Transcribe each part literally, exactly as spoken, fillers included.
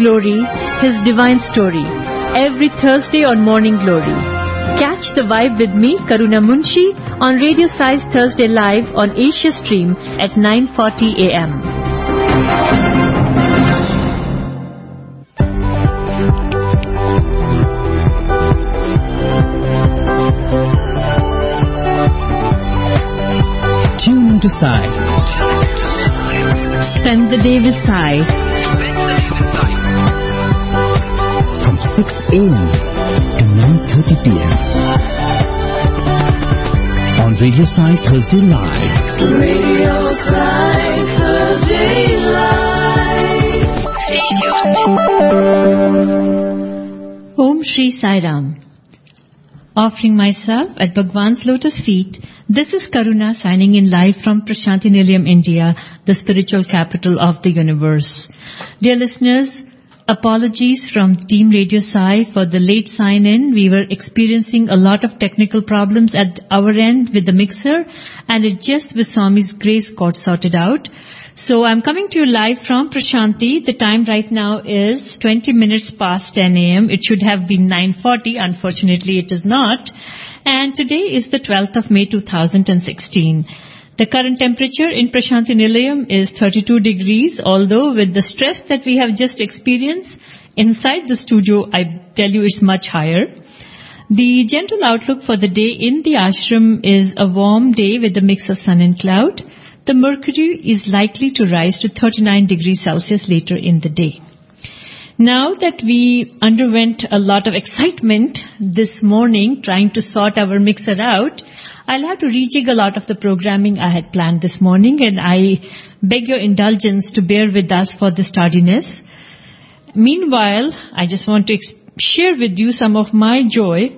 glory, His divine story, every Thursday on Morning Glory. Catch the vibe with me, Karuna Munshi, on Radio Sai's Thursday Live on Asia Stream at nine forty a m Tune into Sai. Spend the day with Sai. From six a m to nine thirty p m on Radio Sai Thursday Live. Radio Sai Thursday Live. Stay tuned. Om Shri Sai Ram. Offering myself at Bhagwan's lotus feet, this is Karuna signing in live from Prashanti Nilayam, India, the spiritual capital of the universe. Dear listeners, apologies from Team Radio Sai for the late sign-in. We were experiencing a lot of technical problems at our end with the mixer, and it just with Swami's grace got sorted out. So I'm coming to you live from Prashanti. The time right now is twenty minutes past ten a m It should have been nine forty. Unfortunately, it is not. And today is the twelfth of May two thousand sixteen. The current temperature in Prashanti Nilayam is thirty-two degrees, although with the stress that we have just experienced inside the studio, I tell you it's much higher. The general outlook for the day in the ashram is a warm day with a mix of sun and cloud. The mercury is likely to rise to thirty-nine degrees Celsius later in the day. Now that we underwent a lot of excitement this morning trying to sort our mixer out, I'll have to rejig a lot of the programming I had planned this morning, and I beg your indulgence to bear with us for this tardiness. Meanwhile, I just want to ex- share with you some of my joy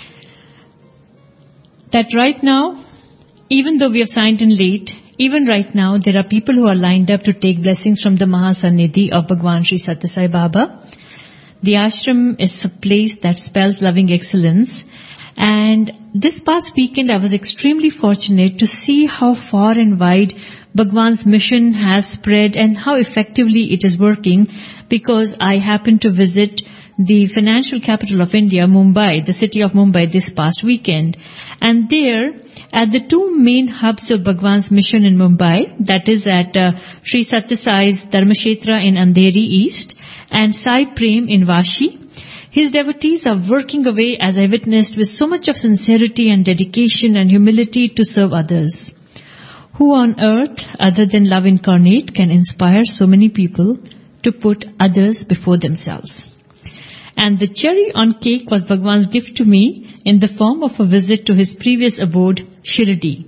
that right now, even though we have signed in late, even right now, there are people who are lined up to take blessings from the Mahasannidhi of Bhagwan Sri Satya Sai Baba. The ashram is a place that spells loving excellence. And this past weekend, I was extremely fortunate to see how far and wide Bhagwan's mission has spread and how effectively it is working, because I happened to visit the financial capital of India, Mumbai, the city of Mumbai, this past weekend. And there, at the two main hubs of Bhagwan's mission in Mumbai, that is at uh, Sri Satya Sai's Dharmashetra in Andheri East and Sai Prem in Vashi, his devotees are working away, as I witnessed, with so much of sincerity and dedication and humility to serve others. Who on earth, other than love incarnate, can inspire so many people to put others before themselves? And the cherry on cake was Bhagwan's gift to me in the form of a visit to his previous abode, Shirdi.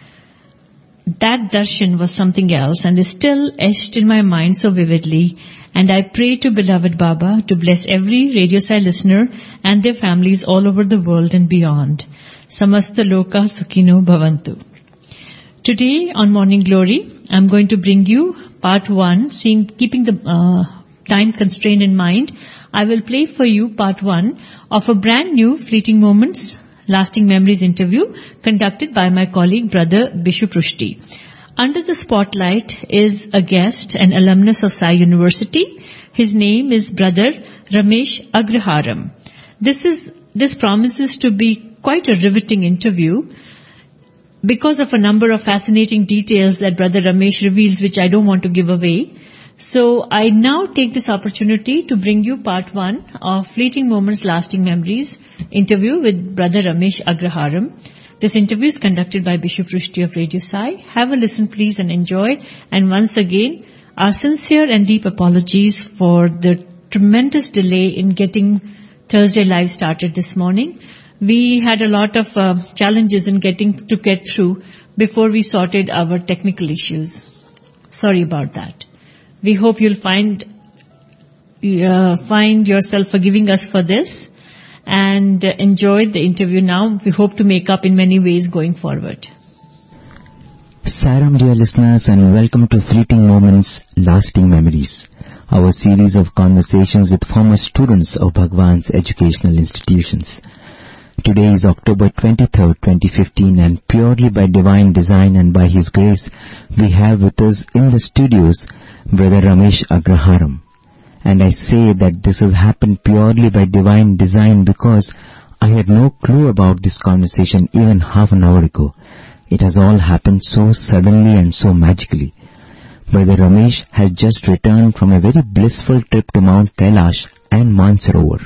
That darshan was something else and is still etched in my mind so vividly. And I pray to beloved Baba to bless every Radio Sai listener and their families all over the world and beyond. Samasta Loka Sukhino Bhavantu. Today on Morning Glory, I'm going to bring you part one, seeing, keeping the uh, time constraint in mind. I will play for you part one of a brand new Fleeting Moments, Lasting Memories interview conducted by my colleague, Brother Bishu Prushti. Under the spotlight is a guest, an alumnus of Sai University. His name is Brother Ramesh Agraharam. This is this promises to be quite a riveting interview because of a number of fascinating details that Brother Ramesh reveals, which I don't want to give away. So I now take this opportunity to bring you part one of Fleeting Moments, Lasting Memories interview with Brother Ramesh Agraharam. This interview is conducted by Bishop Prushti of Radio Sai. Have a listen, please, and enjoy. And once again, our sincere and deep apologies for the tremendous delay in getting Thursday Live started this morning. We had a lot of uh, challenges in getting to get through before we sorted our technical issues. Sorry about that. We hope you'll find uh, find yourself forgiving us for this and uh, enjoy the interview now. We hope to make up in many ways going forward. Saram, dear listeners, and welcome to Fleeting Moments, Lasting Memories, our series of conversations with former students of Bhagwan's educational institutions. Today is October twenty-third, twenty fifteen, and purely by divine design and by His grace, we have with us in the studios Brother Ramesh Agraharam. And I say that this has happened purely by divine design because I had no clue about this conversation even half an hour ago. It has all happened so suddenly and so magically. Brother Ramesh has just returned from a very blissful trip to Mount Kailash and Mansarovar.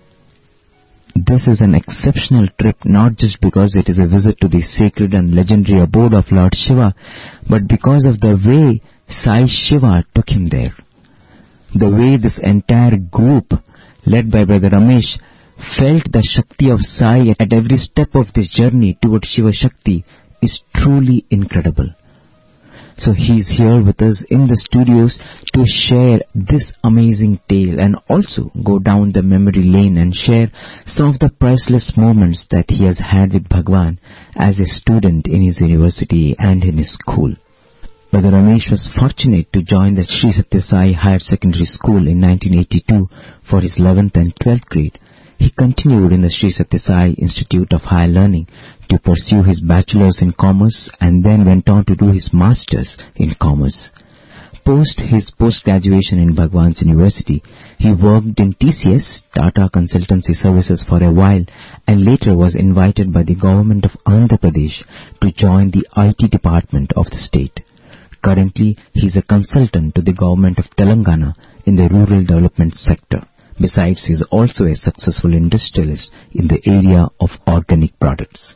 This is an exceptional trip not just because it is a visit to the sacred and legendary abode of Lord Shiva, but because of the way Sai Shiva took him there. The way this entire group, led by Brother Ramesh, felt the Shakti of Sai at every step of this journey towards Shiva Shakti is truly incredible. So he is here with us in the studios to share this amazing tale and also go down the memory lane and share some of the priceless moments that he has had with Bhagwan as a student in his university and in his school. Brother Ramesh was fortunate to join the Sri Satya Sai Higher Secondary School in nineteen eighty-two for his eleventh and twelfth grade. He continued in the Sri Satya Sai Institute of Higher Learning to pursue his bachelor's in commerce and then went on to do his master's in commerce. Post his post-graduation in Bhagwan's University, he worked in T C S, Tata Consultancy Services, for a while and later was invited by the government of Andhra Pradesh to join the I T department of the state. Currently, he is a consultant to the government of Telangana in the rural development sector. Besides, he is also a successful industrialist in the area of organic products.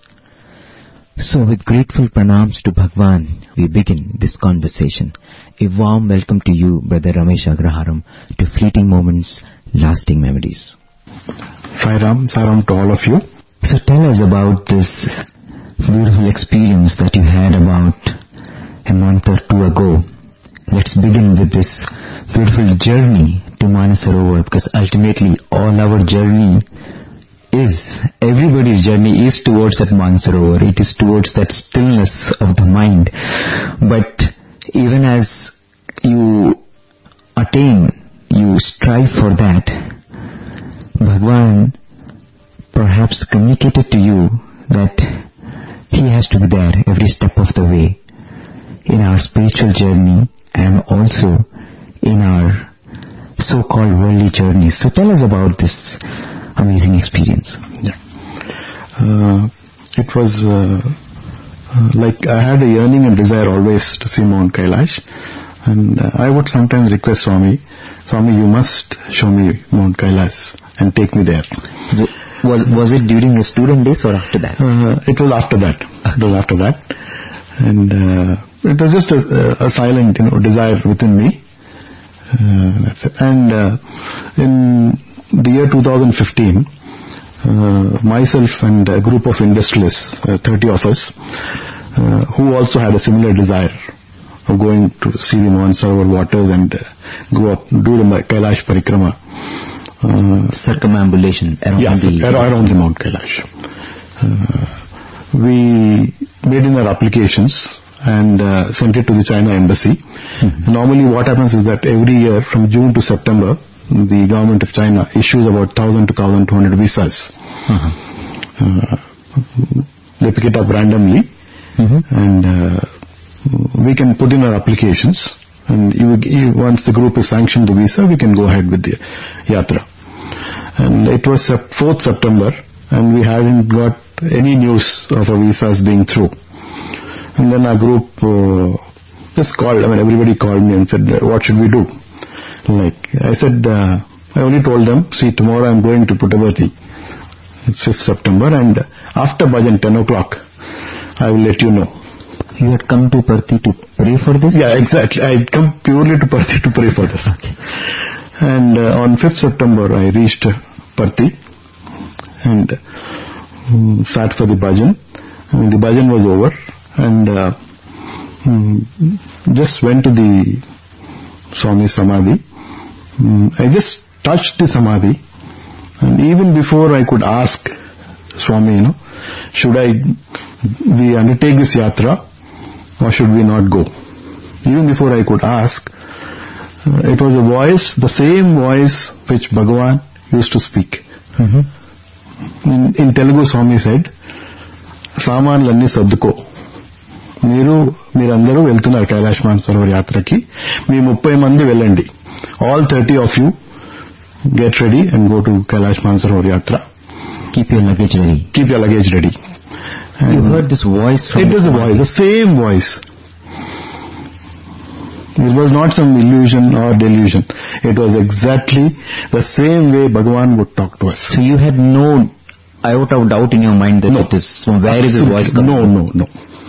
So with grateful pranams to Bhagwan, we begin this conversation. A warm welcome to you, Brother Ramesh Agraharam, to Fleeting Moments, Lasting Memories. Sairam, Sairam to all of you. So tell us about this beautiful experience that you had about a month or two ago. Let's begin with this beautiful journey to Manasarovar, because ultimately all our journey is, everybody's journey is towards that Manasarovar. It is towards that stillness of the mind. But even as you attain, you strive for that, Bhagwan perhaps communicated to you that he has to be there every step of the way in our spiritual journey and also in our so-called worldly journeys. So tell us about this amazing experience. Yeah. Uh, it was uh, uh, like I had a yearning and desire always to see Mount Kailash, and uh, I would sometimes request Swami, Swami, you must show me Mount Kailash and take me there. So was was it during your student days or after that? Uh, it was after that. Okay. It was after that, and uh, it was just a, a silent, you know, desire within me. Uh, that's it. And uh, in the year two thousand fifteen, uh, myself and a group of industrialists, uh, thirty of us, uh, who also had a similar desire of going to see the Mansarovar waters and uh, go up, do the Kailash Parikrama. Uh, Circumambulation around, yes, the, around the Mount Kailash. Uh, we made in our applications and uh, sent it to the China embassy. Mm-hmm. Normally what happens is that every year from June to September, the government of China issues about one thousand to one thousand two hundred visas. Mm-hmm. Uh, they pick it up randomly, mm-hmm. and uh, we can put in our applications, and you, you, once the group is sanctioned the visa, we can go ahead with the yatra. And it was fourth September, and we hadn't got any news of our visas being through. And then our group uh, just called, I mean everybody called me and said, what should we do? Like, I said, uh, I only told them, see, tomorrow I'm going to Puttaparthi. It's fifth September, and after bhajan, ten o'clock, I will let you know. You had come to Parthi to pray for this? Yeah, exactly. I had come purely to Parthi to pray for this. Okay. And uh, on fifth September, I reached Parthi and um, sat for the bhajan. I mean, the bhajan was over, and uh, um, just went to the Swami Samadhi. Um, I just touched the Samadhi, and even before I could ask Swami, you know, should I we undertake this yatra or should we not go? Even before I could ask, uh, it was a voice, the same voice which Bhagavan used to speak. Mm-hmm. In, in Telugu, Swami said, Samanlanni sadduko. మీరు మీరందరూ వెళ్తున్నారు కైలాష్ మానసరోవర్ యాత్రకి, మీ ముప్పై మంది వెళ్ళండి. All thirty of you get ready and go to Kailash Mansarovar Yatra. Keep your luggage ready. Keep your luggage ready. And you heard this voice from... It was a voice, the same voice. It was not some illusion or delusion. It was exactly the same way Bhagavan would talk to us. So you had no iota of doubt in your mind that no. it is... Where is this voice coming no, from? No, no,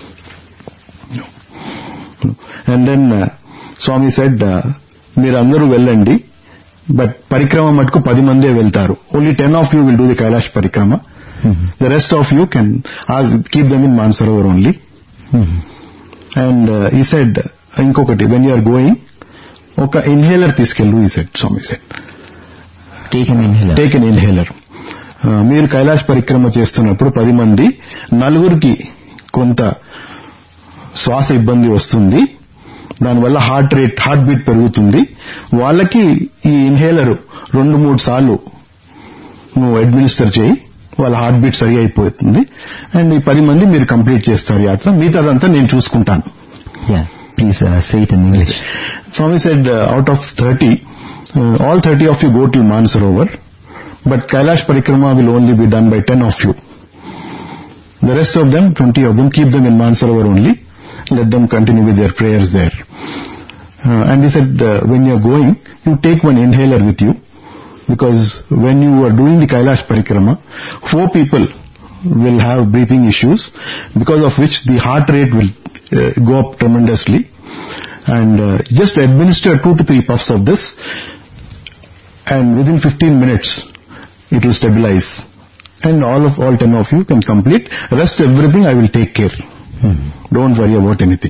no. No. And then uh, Swami said, Meerandaru vellandi, but Parikrama matku padi mande veltaru. Only ten of you will do the Kailash Parikrama. Mm-hmm. The rest of you can ask, keep them in Mansarovar only. Mm-hmm. And uh, he said, Inkokati, when you are going, oka inhaler తీసుకెళ్ళు, he said, Swami said. Take an inhaler. Take an inhaler. Uh, మీరు కైలాష్ పరిక్రమ చేస్తున్నప్పుడు పది మంది నలుగురికి కొంత శ్వాస ఇబ్బంది వస్తుంది, దానివల్ల హార్ట్ రేట్ హార్ట్ బీట్ పెరుగుతుంది, వాళ్ళకి ఈ ఇన్హేలర్ రెండు మూడు సార్లు నువ్వు అడ్మినిస్టర్ చేయి, వాళ్ళ హార్ట్ బీట్ సరి అయిపోతుంది, అండ్ ఈ పది మంది మీరు కంప్లీట్ చేస్తారు యాత్ర, మిగతాదంతా నేను చూసుకుంటాను. Please uh, say it in English. Swami said, uh, out of thirty, uh, all thirty of you go till Mansarovar, but Kailash Parikrama will only be done by ten of you. The rest of them, twenty of them, keep them in Mansarovar only. Let them continue with their prayers there. Uh, and he said, uh, when you are going, you take one inhaler with you, because when you are doing the Kailash Parikrama, four people will have breathing issues, because of which the heart rate will uh, go up tremendously. And uh, just administer two to three puffs of this, and within fifteen minutes it will stabilize, and all of all ten of you can complete. Rest everything I will take care. Hmm. Don't worry about anything.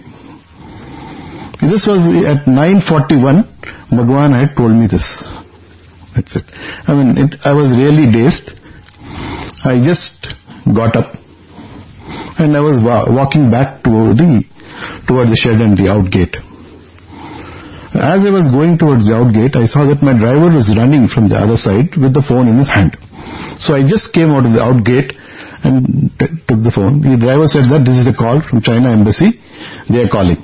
This was at nine forty-one. Bhagavan had told me this. That's it. I mean, it, I was really dazed. I just got up, and I was wa- walking back toward the towards the shed and the out gate. As I was going towards the out gate, I saw that my driver was running from the other side with the phone in his hand. So I just came out of the out gate and t- took the phone. The driver said that this is the call from China Embassy. They are calling.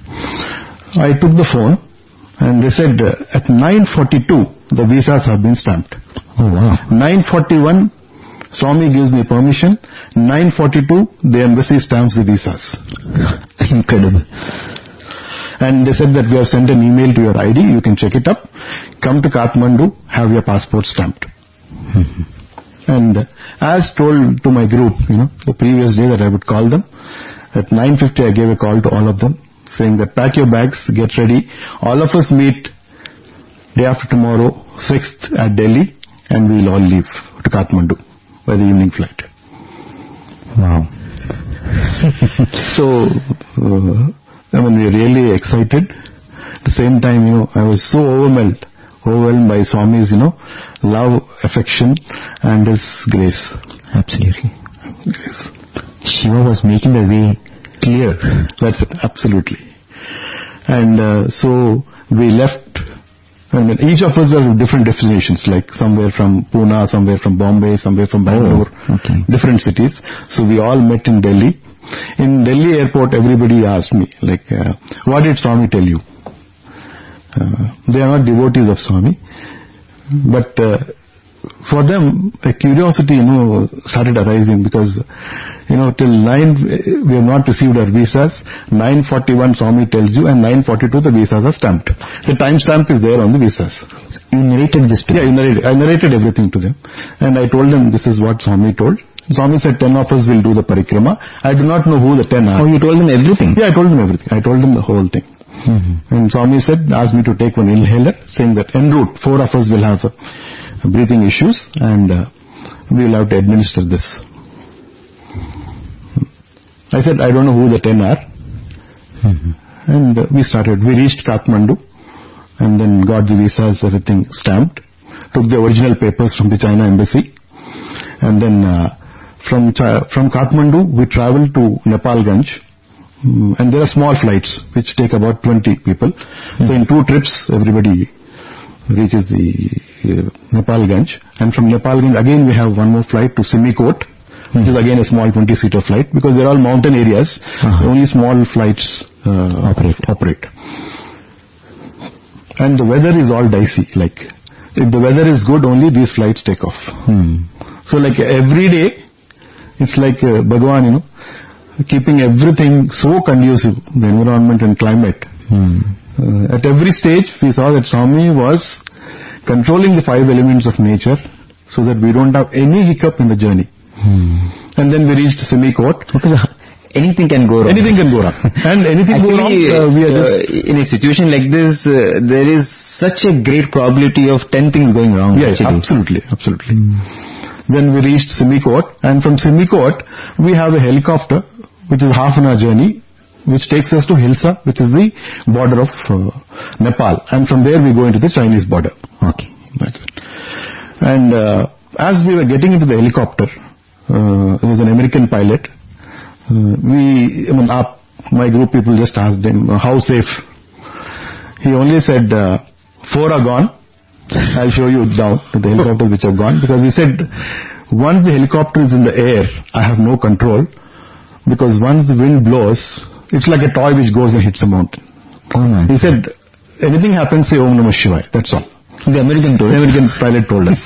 I took the phone, and they said uh, at nine forty-two the visas have been stamped. Oh wow. nine forty-one Swami gives me permission. nine forty-two the embassy stamps the visas. Incredible. And they said that we have sent an email to your I D, you can check it up. Come to Kathmandu, have your passport stamped. Mm-hmm. And uh, as told to my group, you know, the previous day that I would call them, at nine fifty I gave a call to all of them, saying that pack your bags, get ready. All of us meet day after tomorrow, sixth at Delhi, and we'll all leave to Kathmandu by the evening flight. Wow. So, uh, I mean, we were really excited. At the same time, you know, I was so overwhelmed, overwhelmed by Swami's, you know, love, affection, and His grace. Absolutely. Grace. Shiva was making the way clear. That's it, absolutely. And uh, so we left. I mean, each of us were different destinations, like somewhere from Pune, somewhere from Bombay, somewhere from Bangalore, oh, okay. different cities. So we all met in Delhi. In Delhi airport, everybody asked me, like, uh, what did Swami tell you? Uh, they are not devotees of Swami, but uh, for them, a curiosity, you know, started arising, because, you know, till nine, we have not received our visas. nine forty-one Swami tells you, and nine forty-two the visas are stamped. The time stamp is there on the visas. You narrated this to yeah, them? Yeah, I narrated, I narrated everything to them. And I told them this is what Swami told. Swami said ten of us will do the parikrama. I do not know who the ten are. Oh, you told them everything? Yeah, I told them everything. I told them the whole thing. Mm-hmm. And Swami said, asked me to take one inhaler, saying that en route, four of us will have uh, breathing issues, and uh, we will have to administer this. I said, I don't know who the ten are. Mm-hmm. And uh, we started. We reached Kathmandu, and then got the visas, everything stamped. Took the original papers from the China Embassy. And then uh, from from Kathmandu, we traveled to Nepalganj. Um, and there are small flights, which take about twenty people. Mm-hmm. So in two trips, everybody reaches the uh, Nepalganj. And from Nepalganj, again we have one more flight to Simikot, mm-hmm. which is again a small twenty-seater flight, because they're all mountain areas. Uh-huh. Only small flights uh, operate. operate. And the weather is all dicey, like if the weather is good, only these flights take off. Hmm. So like every day, it's like uh, Bhagwan, you know, keeping everything so conducive, the environment and climate. Hmm. Uh, at every stage, we saw that Swami was controlling the five elements of nature so that we don't have any hiccup in the journey. Hmm. And then we reached Simikot. Because anything can go wrong. Anything can go wrong. And anything Actually, go wrong, uh, we are uh, just... in a situation like this, uh, there is such a great probability of ten things going wrong. Yeah, actually. absolutely, absolutely. Mm. Then we reached Simikot, and from Simikot, we have a helicopter, which is half an hour journey, which takes us to Hilsa, which is the border of uh, Nepal. And from there we go into the Chinese border. Okay. That's it. And uh, as we were getting into the helicopter, uh, it was an American pilot. Uh, we, I mean, our, my group people just asked him, uh, how safe? He only said, uh, four are gone. I'll show you down to the helicopters which have gone. Because he said, once the helicopter is in the air, I have no control. Because once the wind blows, it's like a toy which goes and hits a mountain. Oh my. He said, anything happens, say Om Namah Shivaya. That's all. The American told The American pilot told us.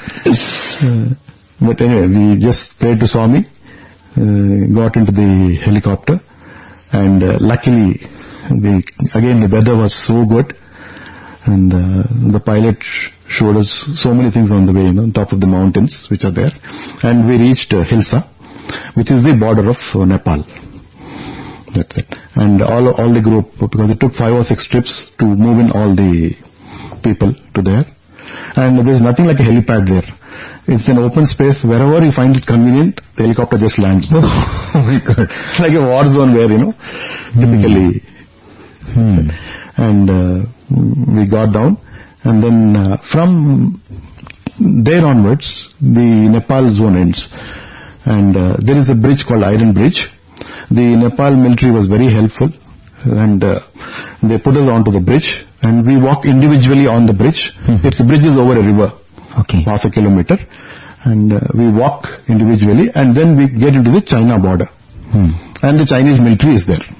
uh, but anyway, we just prayed to Swami, uh, got into the helicopter, and uh, luckily, the, again the weather was so good, and uh, the pilot sh- showed us so many things on the way, you know, on top of the mountains which are there, and we reached uh, Hilsa, which is the border of uh, Nepal. That's it. And all all the group, because it took five or six trips to move in all the people to there. And there's nothing like a helipad there. It's an open space. Wherever you find it convenient, the helicopter just lands. Oh my God. It's like a war zone where, you know, typically. Hmm. And uh, we got down. And then uh, from there onwards, the Nepal zone ends. And uh, there is a bridge called Iron Bridge. The Nepal military was very helpful. And uh, they put us onto the bridge. And we walk individually on the bridge. Mm-hmm. It's the bridge is over a river. Okay. Half a kilometer. And uh, we walk individually. And then we get into the China border. Hmm. And the Chinese military is there.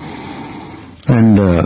And uh,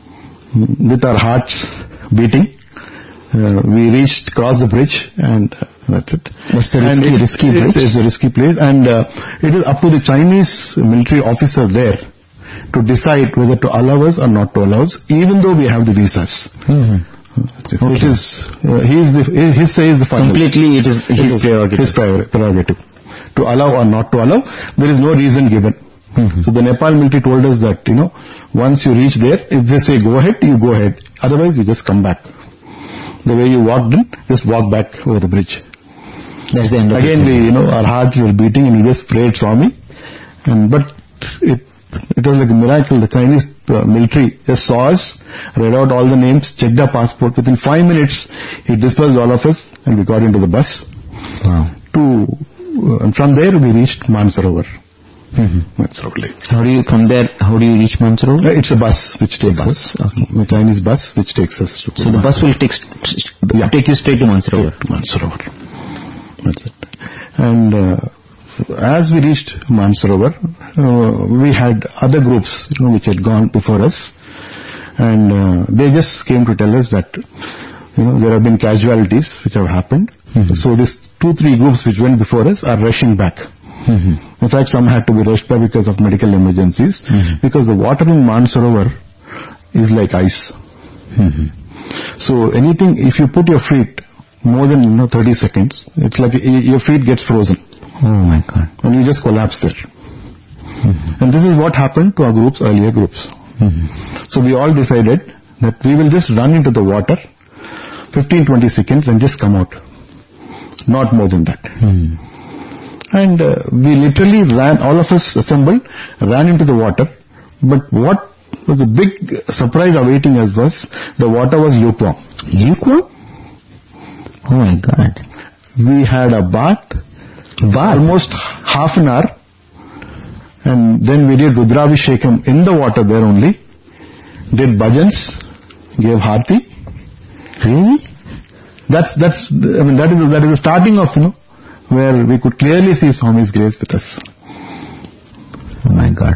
with our hearts beating, uh, we reached, crossed the bridge, and uh, that's it. What's the risky, it, risky it's, bridge? It's a risky place, and uh, it is up to the Chinese military officer there to decide whether to allow us or not to allow us, even though we have the visas. Mm-hmm. Okay. It is, uh, he is the, his say is the final. Completely, it is his prerogative. His prerogative. To allow or not to allow, there is no reason given. Mm-hmm. So the Nepal military told us that, you know, once you reach there, if they say go ahead, you go ahead. Otherwise, you just come back. The way you walked in, just walk back over the bridge. That's the end of Again, it. we, you know, our hearts were beating and we just prayed Swami. And, but it, it was like a miracle. The Chinese uh, military just saw us, read out all the names, checked our passport. Within five minutes, he dispersed all of us and we got into the bus. Wow. To, uh, and from there we reached Mansarovar. Mm-hmm. Mansarovar Lake. How do you, from there, how do you reach Mansarovar? Uh, it's a bus which takes bus. us. Okay. The Chinese bus which takes us to So the bus will take, yeah. take you straight to Mansarovar. To Mansarovar. That's it. And uh, as we reached Mansarovar, uh, we had other groups, you know, which had gone before us, and uh, they just came to tell us that, you know, there have been casualties which have happened. Mm-hmm. So these two, three groups which went before us are rushing back. Mm-hmm. In fact, some had to be rushed back because of medical emergencies, mm-hmm. because the water in Mansarovar is like ice. Mm-hmm. So anything, if you put your feet more than, you know, thirty seconds, it's like your feet gets frozen. Oh my God. And you just collapse there. Mm-hmm. And this is what happened to our groups, earlier groups. Mm-hmm. So we all decided that we will just run into the water fifteen to twenty seconds and just come out. Not more than that. Mm-hmm. And uh, we literally ran, all of us assembled, ran into the water. But what was a big surprise awaiting us was the water was lukewarm. Lukewarm? Oh my God. We had a bath, bath, almost half an hour, and then we did Rudravishekam in the water there only, did bhajans, gave Harti. Really? That's, that's, I mean, that is, that is the starting of, you know, where we could clearly see Swami's grace with us. Oh my God.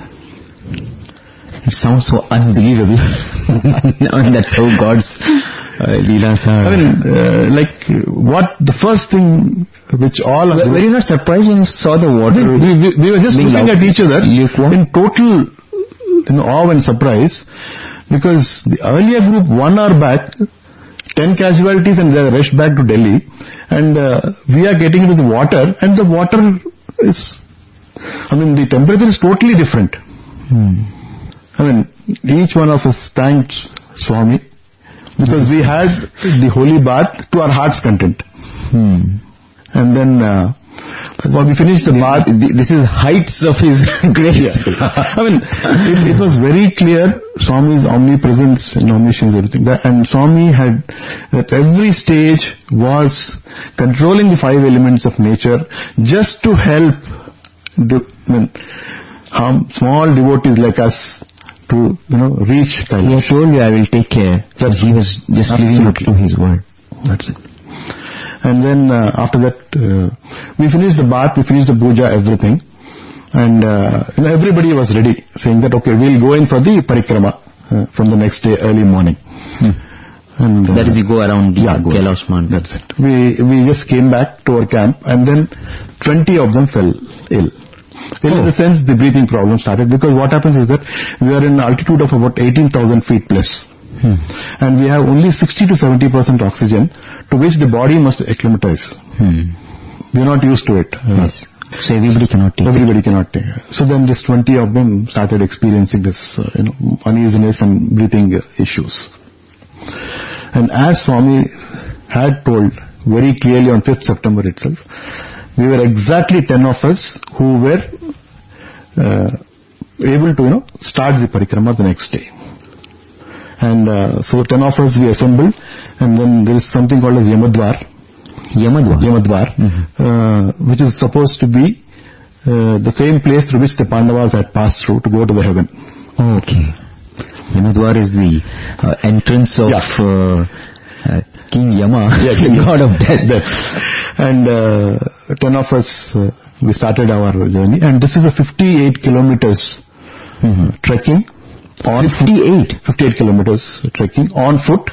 It sounds so unbelievable. And that's how God's uh, Leelas are... I mean, uh, like, what, the first thing which all... Were, were you not surprised when you saw the water? We, we, we were just looking loud, at each other lukewarm? in total, you know, awe and surprise, because the earlier group one hour back, ten casualties and they rushed back to Delhi, and uh, we are getting into the water, and the water is, I mean, the temperature is totally different. Hmm. I mean, each one of us thanked Swami, because we had the holy bath to our heart's content. Hmm. And then, uh, well, we finished the bath. This is heights of His grace. I mean, it, it was very clear Swami's omnipresence and omniscience, everything. That, and Swami had, at every stage, was controlling the five elements of nature just to help do, I mean, um, small devotees like us to, you know, reach Kailash. He had told you, I will take care. That he was just living up to His word. That's it. And then uh, after that, uh, we finished the bath, we finished the puja, everything. And uh, you know, everybody was ready, saying that, okay, we'll go in for the parikrama uh, from the next day, early morning. Hmm. And uh, that is, you go around the yeah, Kailash mountain. That's it. We, we just came back to our camp, and then twenty of them fell ill. Ill Oh. in the sense the breathing problem started, because what happens is that we are in an altitude of about eighteen thousand feet plus. Hmm. And we have only sixty to seventy percent oxygen, to which the body must acclimatize. Hmm. We are not used to it. Yes. So everybody cannot take Everybody it. cannot take it. So then just twenty of them started experiencing this, uh, you know, uneasiness and breathing uh, issues. And as Swami had told very clearly on fifth September itself, we were exactly ten of us who were uh, able to, you know, start the parikrama the next day. And uh, so ten of us we assembled, and then there is something called as Yamadwar. Yamadwar. Yamadwar, mm-hmm. uh, which is supposed to be uh, the same place through which the Pandavas had passed through to go to the heaven. Oh, okay. Yamadwar is the uh, entrance of Yeah. uh, uh, King Yama, Yeah, the god of death. death. And uh, ten of us, uh, we started our journey, and this is a fifty-eight kilometers Mm-hmm. trekking. On fifty-eight? fifty-eight kilometers trekking on foot,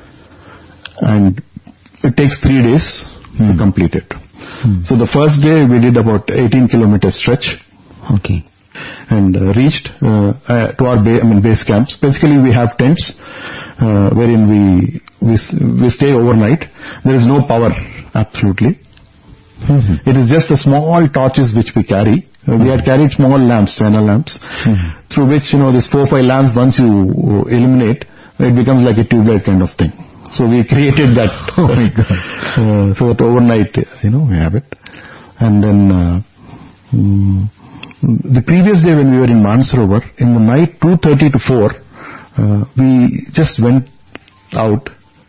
and it takes three days Hmm. to complete it. Hmm. So the first day we did about eighteen kilometers stretch, Okay. and uh, reached uh, uh, to our ba- I mean base camps. Basically, we have tents uh, wherein we we we stay overnight. There is no power, absolutely. Mm-hmm. It is just the small torches which we carry. Uh, we had carried small lamps, China lamps, Mm-hmm. through which, you know, this four five lamps, once you uh, illuminate, it becomes like a tube light kind of thing. So we created that. Oh my God. Uh, so that overnight, you know, we have it. And then uh, mm, the previous day when we were in Mansarovar, in the night two thirty to four, uh, we just went out.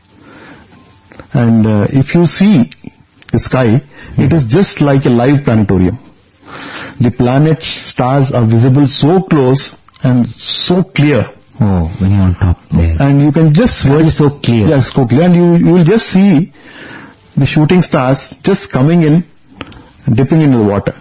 And uh, if you see the sky, it is just like a live planetarium. The planets, stars are visible so close and so clear. Oh, when you're on top there. And you can just It is so clear. Yeah, so clear. And you, you will just see the shooting stars just coming in and dipping into the water.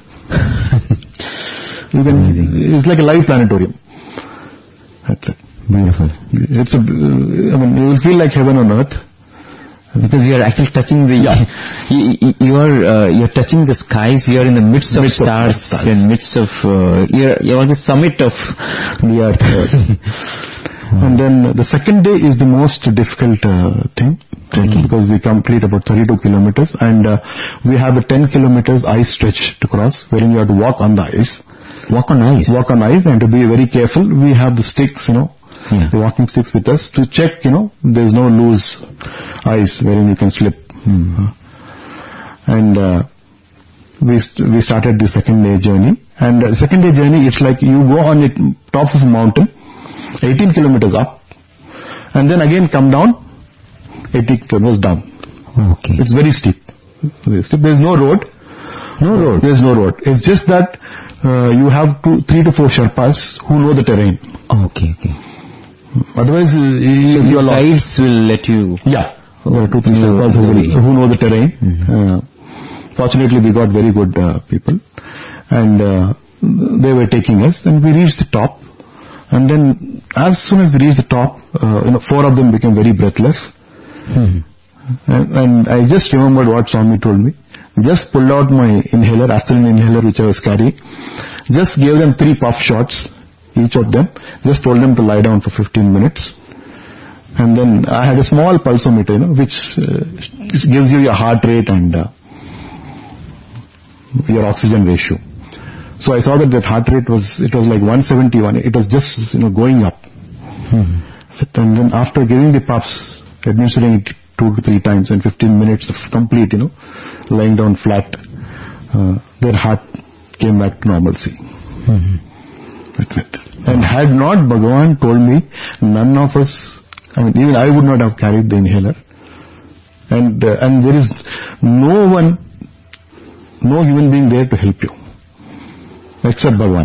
You can, Amazing. it's like a live planetarium. That's it. Beautiful. It's a, I mean, you will feel like heaven on earth. Because you are actually touching the, Yeah. you, you, you are, uh, you're touching the skies, you're in the midst of Midst of stars, stars. in the midst of, uh, you're, you're on the summit of the earth. And then the second day is the most difficult uh, thing, Trekking. because we complete about thirty-two kilometers, and uh, we have a ten kilometers ice stretch to cross, wherein you have to walk on the ice. Walk on ice. Walk on ice, and to be very careful, we have the sticks, you know, Yeah. the walking sticks with us to check, you know, there's no loose ice wherein you can slip. Hmm. And uh, we st- we started the second day journey, and uh, second day journey, it's like you go on it top of a mountain, eighteen kilometers up, and then again come down, eighty kilometers down. Okay. It's very steep. Very steep. There's no road. No road. There's no road. It's just that uh, you have two, three to four Sherpas who know the terrain. Okay, okay. Otherwise, uh, you, So you are the lost. guides will let you... Yeah, there are two, three Know Sherpas who, the will- way. who know the terrain. Mhm. Uh, fortunately, we got very good uh, people, and uh, they were taking us, and we reached the top. And then, as soon as we reached the top, uh, you know, four of them became very breathless, Hmm. And, and I just remembered what Swami told me. Just pulled out my inhaler, Aspirin inhaler which I was carrying. Just gave them three puff shots, each of them. Just told them to lie down for fifteen minutes. And then I had a small pulsometer, you know, which uh, gives you your heart rate and uh, your oxygen ratio. So I saw that that heart rate was, it was like one seventy-one. It was just, you know, going up. Hmm. And then after giving the puffs, administering it two to three times and fifteen minutes of complete, you know, lying down flat, uh, their heart came back to normalcy. Hmm. That's it. And had not Bhagavan told me, none of us, I mean, even I would not have carried the inhaler. And uh, and there is no one, no human being there to help you, except Bhagavan.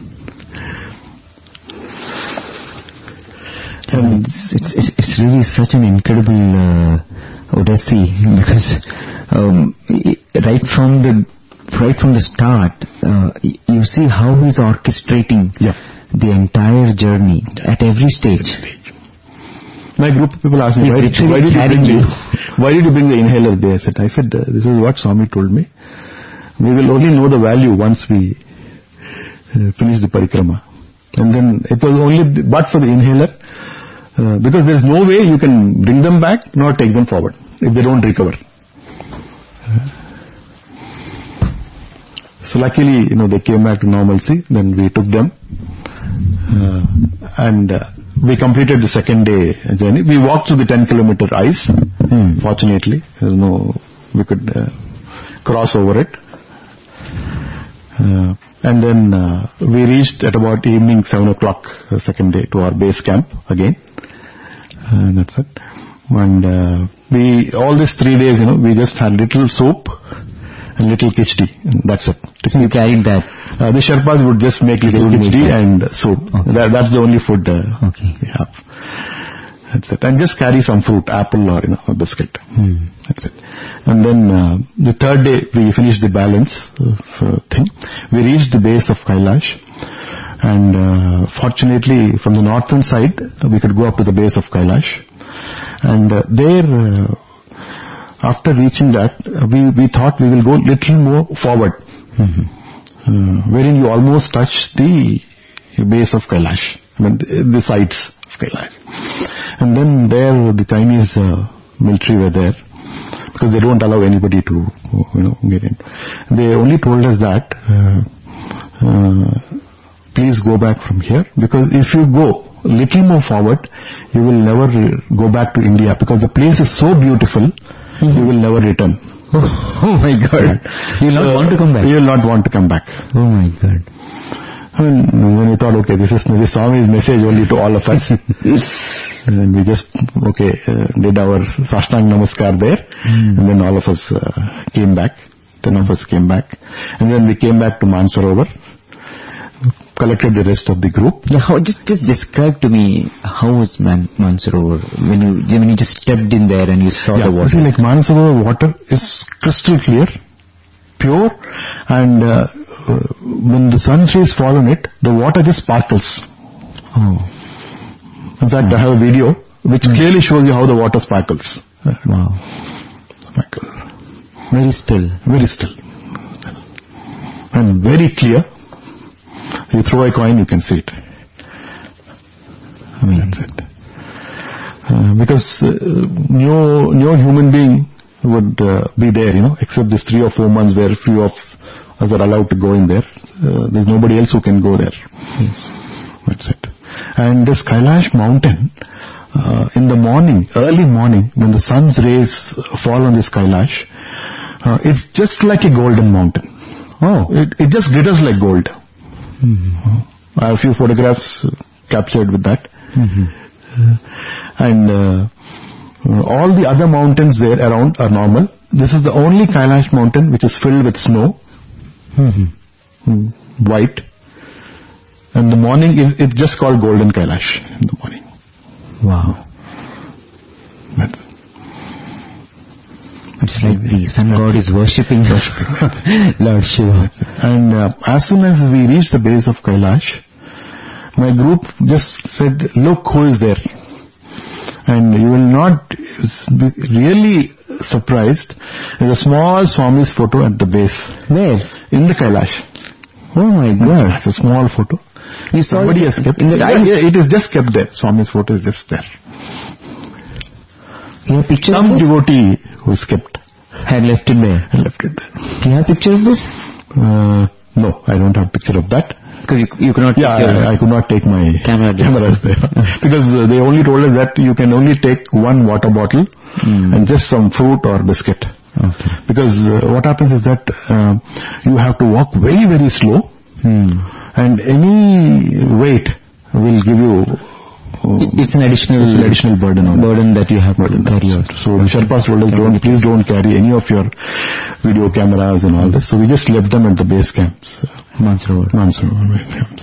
And it's, it's, it's really such an incredible uh, odyssey, because um, right from the right from the start, uh, you see how he's orchestrating Yeah. the entire journey at every stage. My group of people asked me, He's why did, literally why did you carrying bring you. the, why did you bring the inhaler there? I said, I said, uh, this is what Swami told me. We will only know the value once we uh, finish the parikrama. And then it was only, the, but for the inhaler, uh, because there is no way you can bring them back nor take them forward if they don't recover. So luckily, you know, they came back to normalcy. Then we took them, uh, and uh, we completed the second day journey. We walked through the ten kilometer ice. Hmm. Fortunately, there's no, we could uh, cross over it. Uh, and then uh, we reached at about evening seven o'clock, uh, second day, to our base camp again. Uh, that's it. And uh, we, all these three days, you know, we just had little soup and little khichdi. That's it. You carried that. Uh, the Sherpas would just make little They would khichdi make that. and soup. Okay. That, that's the only food uh, Okay. we have. That's it. And just carry some fruit, apple or, you know, a biscuit. Hmm. That's it. And then uh, the third day we finished the balance of, uh, thing. We reached the base of Kailash. And uh, fortunately from the northern side uh, we could go up to the base of Kailash. And uh, there, uh, after reaching that, uh, we, we thought we will go little more forward. Mm-hmm. Uh, wherein you almost touch the base of Kailash. I mean, the, the sides of Kailash. And then there the Chinese uh, military were there, because they don't allow anybody to, you know, get in. They only told us that, uh, uh, please go back from here, because if you go a little more forward, you will never go back to India, because the place is so beautiful, mm-hmm. you will never return. Oh, oh my God. You will not Uh, want to come back. You will not want to come back. Oh my God. I mean, when we thought, okay, this is maybe Swami's message only to all of us. And then we just, okay, uh, did our Sashtang Namaskar there. Mm. And then all of us uh, came back. Ten of us came back. And then we came back to Mansarovar. Collected the rest of the group. Yeah, how, just just describe to me how was Man, Mansarovar when you when you just stepped in there and you saw Yeah, the water. see, like Mansarovar water is crystal clear, pure, and uh, uh, when the sun's rays fall on it, the water just sparkles. Oh, In fact, Mm. I have a video which Mm. clearly shows you how the water sparkles. wow, Sparkle. very still. Very still. And very clear. You throw a coin, you can see it. I mean, That's it. Uh, because uh, no, no human being would uh, be there, you know, except these three or four months where few of us are allowed to go in there. Uh, there's nobody else who can go there. yes. That's it. And this Kailash mountain, uh, in the morning, early morning, when the sun's rays fall on this Kailash, uh, it's just like a golden mountain. Oh, It, it just glitters like gold. mm-hmm. I have a few photographs uh, captured with that. Mm-hmm. And uh, uh, all the other mountains there around are normal. This is the only Kailash mountain which is filled with snow, Mm-hmm. mm, white. And the morning is, it's just called Golden Kailash in the morning. Wow. That's it. It's like the sun god is worshipping Lord Shiva. And uh, as soon as we reached the base of Kailash, my group just said, look who is there. And you will not was really surprised. There's a small Swami's photo at the base. Where? In the Kailash. Oh my God. It's a small photo. You saw Somebody it has kept in the yeah, yeah, it is just kept there. Swami's photo is just there. You have pictures Some of this? devotee who's kept Had left it there. and left it there. Do you have pictures of this? Uh, no, I don't have picture of that. Because you, you cannot Yeah, take your I, I could not take my camera there. cameras there. Because uh, they only told us that you can only take one water bottle Mm. and just some fruit or biscuit. Okay. Because uh, what happens is that uh, you have to walk very, very slow, Hmm. and any weight will give you uh, It's an additional, it's an additional burden on burden that you have to burden. carry out. So the Sherpas told us, don't, please don't carry any of your video cameras and all this. So we just left them at the base camps. Mansarovar. Mansarovar base camps.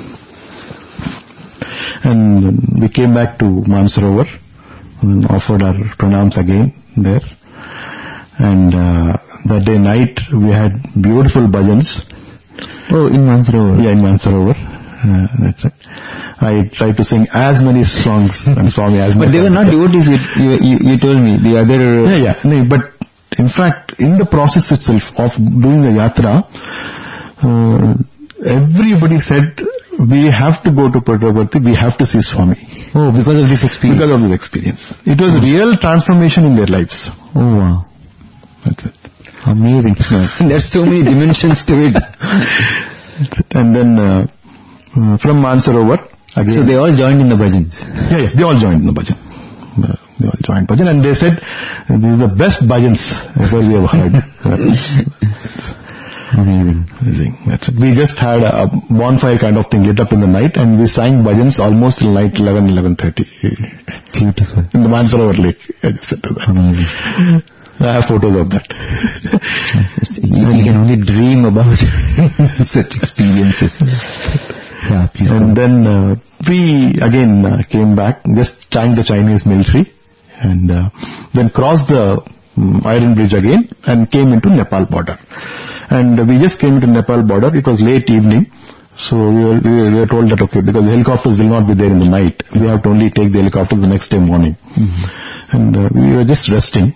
And we came back to Mansarovar and offered our pranams again there. And uh, that day night we had beautiful bhajans. Oh, in Mansarovar. Yeah, in Mansarovar. Uh, that's it. I tried to sing as many songs and Swami as much. But they were not devotees, you, you, you, you told me. The other... Yeah, yeah. No, but in fact, in the process itself of doing the yatra, uh, everybody said, we have to go to Puttaparthi, we have to see Swami. Oh, because of this experience. Because of this experience. It was a real transformation in their lives. Oh, wow. That's it. Amazing. There's so many dimensions to it. And then uh, uh, from Mansarovar, again. So they all joined in the bhajans. Yeah, yeah, they all joined in the bhajan. Uh, They all joined bhajan, and they said, this is the best bhajans ever we have heard. Amazing. Amazing. That's it. We just had a bonfire kind of thing lit up in the night, and we sang bhajans almost till night eleven, eleven thirty. Beautiful. In the Mansarovar lake. I just said to that. Amazing. I have photos of that. You, you can only dream about such experiences. Yeah, please. And then uh, we again uh, came back, just thanked the Chinese military, and uh, then crossed the um, Iron Bridge again and came into Nepal border. And uh, we just came into Nepal border. It was late evening. So we were, we were we were told that, okay, because the helicopters will not be there in the night, we have to only take the helicopter the next day morning. Mm-hmm. And uh, we were just resting.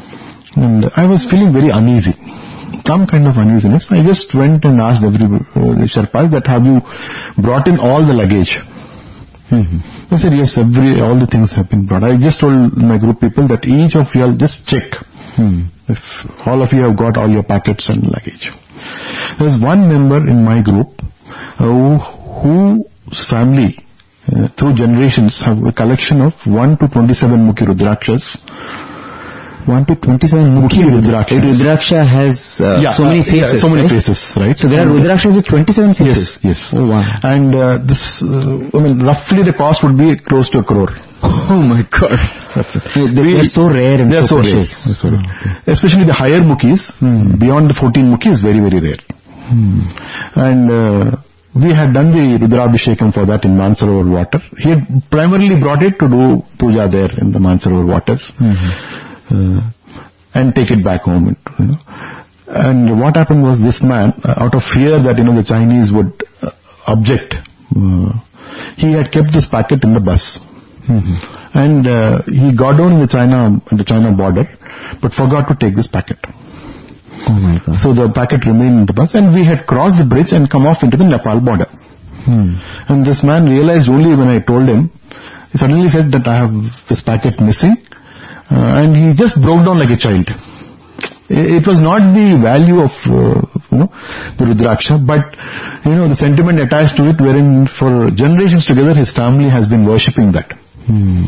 And I was feeling very uneasy, some kind of uneasiness. I just went and asked every uh, Sherpas that, have you brought in all the luggage? Mm-hmm. They said, yes, every all the things have been brought. I just told my group people that each of you all just check hmm. if all of you have got all your packets and luggage. There's one member in my group uh, who, whose family uh, through generations have a collection of one to twenty-seven Mukhi Rudrakshas. one to twenty-seven Mukhi Rudraksha. Rudraksha has uh, yeah, so many uh, faces. Yeah, so many right? faces, right? So there are Rudrakshas with twenty-seven faces. Yes, yes. Oh wow. And uh, this, uh, I mean, roughly the cost would be close to a crore. Oh my God. That's it. They, they are so rare and they are so, so precious. rare. So rare. Oh, okay. Especially the higher Mukhis, hmm. beyond the fourteen Mukhi is very, very rare. Hmm. And uh, we had done the Rudrabhishekam for that in Mansarovar water. He had primarily brought it to do puja there in the Mansarovar waters. Mm-hmm. Uh, and take it back home. You know. And what happened was, this man, uh, out of fear that, you know, the Chinese would uh, object, uh, he had kept this packet in the bus. Mm-hmm. And uh, he got down in the China, the China border, but forgot to take this packet. Oh my God. So the packet remained in the bus, and we had crossed the bridge and come off into the Nepal border. Hmm. And this man realized only when I told him, he suddenly said that I have this packet missing. Uh, and he just broke down like a child. It, it was not the value of, uh, you know, the Rudraksha, but, you know, the sentiment attached to it, wherein for generations together his family has been worshipping that. Hmm.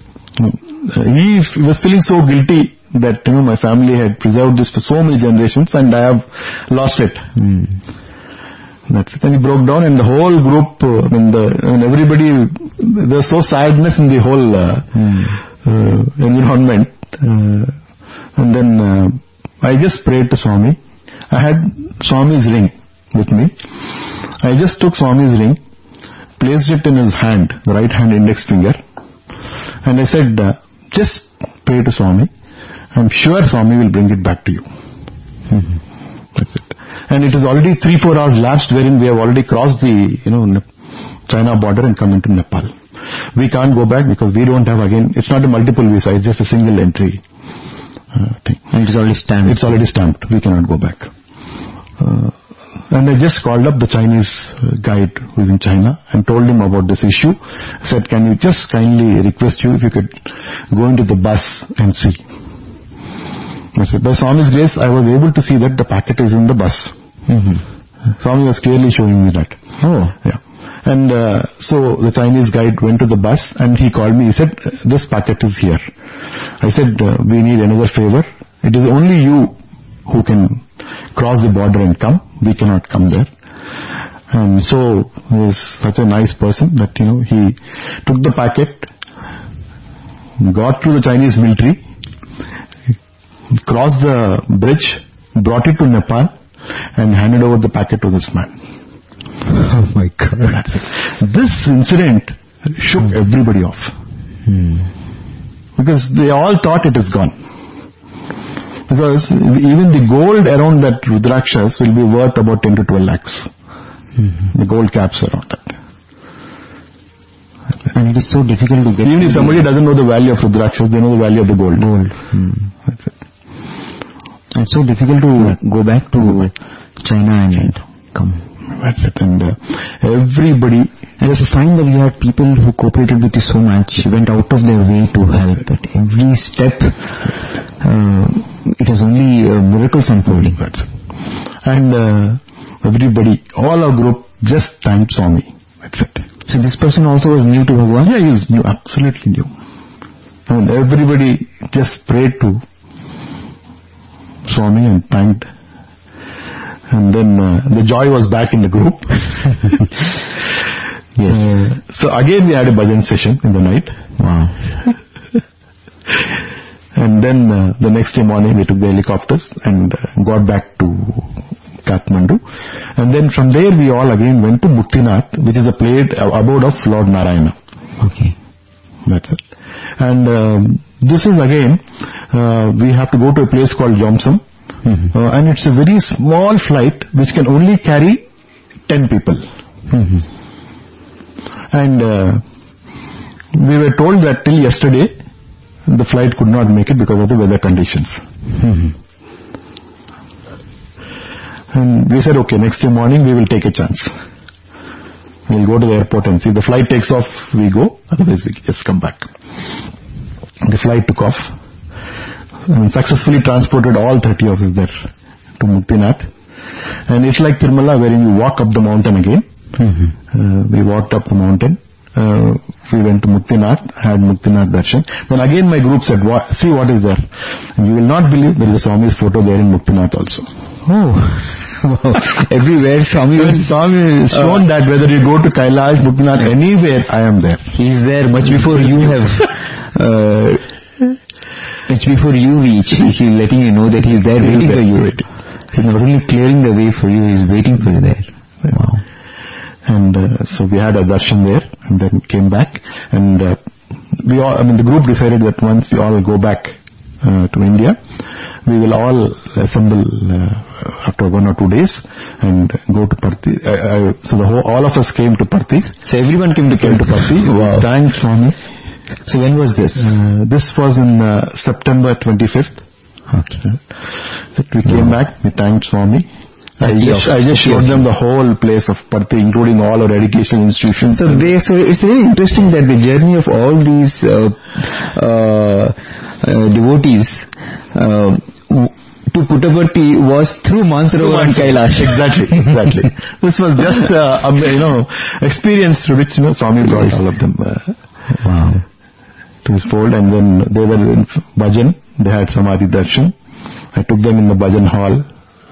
Uh, he f- was feeling so guilty that, you know, my family had preserved this for so many generations and I have lost it. Hmm. That's it. And he broke down, and the whole group, uh, I mean, the, I mean, everybody, there was so sadness in the whole uh, hmm. Uh, environment, uh, and then uh, I just prayed to Swami. I had Swami's ring with me. I just took Swami's ring, placed it in his hand, the right hand index finger, and I said, uh, just pray to Swami. I'm sure Swami will bring it back to you. Mm-hmm. That's it. And it is already three, four hours lapsed, wherein we have already crossed the, you know, China border and come into Nepal. we can't go back because we don't have, again, it's not a multiple visa, it's just a single entry uh, thing. And it's already stamped. It's already stamped. We cannot go back. Uh, and I just called up the Chinese uh, guide who is in China and told him about this issue. I said, can you just kindly request you if you could go into the bus and see. I said, by Swami's grace, I was able to see that the packet is in the bus. Mm-hmm. Swami was clearly showing me that. Oh. Yeah. And uh, so the Chinese guide went to the bus and he called me. He said, this packet is here. I said, uh, we need another favor. It is only you who can cross the border and come. We cannot come there. And so he was such a nice person that, you know, he took the packet, got to the Chinese military, crossed the bridge, brought it to Nepal, and handed over the packet to this man. Oh my God. This incident shook mm. everybody off. Mm. Because they all thought it is gone. Because even the gold around that Rudrakshas will be worth about ten to twelve lakhs. Mm-hmm. The gold caps around that. And it is so difficult to get. Even if somebody doesn't know the value of Rudrakshas, they know the value of the gold. Gold. Mm. That's it. It's so difficult to go back to China and come. That's it. And uh, everybody... And it's a sign that you had people who cooperated with you so much, went out of their way to help. At every step, uh, it was only uh, miracles unfolding. That's it. And uh, everybody, all our group just thanked Swami. That's it. So this person also was new to Bhagwan? Yeah, he is new, absolutely new. And everybody just prayed to Swami and thanked. And then uh, the joy was back in the group. Yes. Uh, so again we had a bhajan session in the night. Wow. And then uh, the next day morning we took the helicopters and uh, got back to Kathmandu. And then from there we all again went to Muktinath, which is the place, uh, abode of Lord Narayana. Okay. That's it. And um, this is again, uh, we have to go to a place called Jomsam. Mm-hmm. Uh, and it's a very small flight which can only carry ten people. Mm-hmm. And uh, we were told that till yesterday the flight could not make it because of the weather conditions. Mm-hmm. And we said, okay, next day morning we will take a chance. We'll go to the airport and see. The flight takes off, we go, otherwise we just come back. The flight took off. And successfully transported all thirty of us there to Muktinath. And it's like Tirumala wherein you walk up the mountain again. Mm-hmm. Uh, we walked up the mountain. Uh, we went to Muktinath, had Muktinath darshan. Then again my group said, what, see what is there. And you will not believe there is a Swami's photo there in Muktinath also. Oh. Wow. Everywhere Swami was... Swami has shown uh, that whether you go to Kailash, Muktinath, anywhere, I am there. He's there much before you have... Uh, much before you reach, he's letting you know that he's there he waiting there. for you. He's not only clearing the way for you, he's waiting for you there. Wow. And uh, so we had a darshan there and then came back. And uh, we all, I mean the group decided that once we all go back uh, to India, we will all assemble uh, after one or two days and go to Parthi. Uh, uh, so the whole, all of us came to Parthi. So everyone came to, came to Parthi. Wow. Thanked Swami. So when was this? Uh, this was in uh, September twenty-fifth. Okay. So we came wow. back, we thanked Swami. I just, I just showed them the whole place of Parthi, including all our educational institutions. So they, so it's very interesting that the journey of all these uh, uh, uh, devotees uh, to Puttaparthi was through Mansarovar and Kailash. Exactly, exactly. This was just uh, a, you know, experience to which, you know, Swami brought all of them. Uh, wow. To his fold, and then they were in bhajan. They had Samadhi darshan. I took them in the bhajan hall.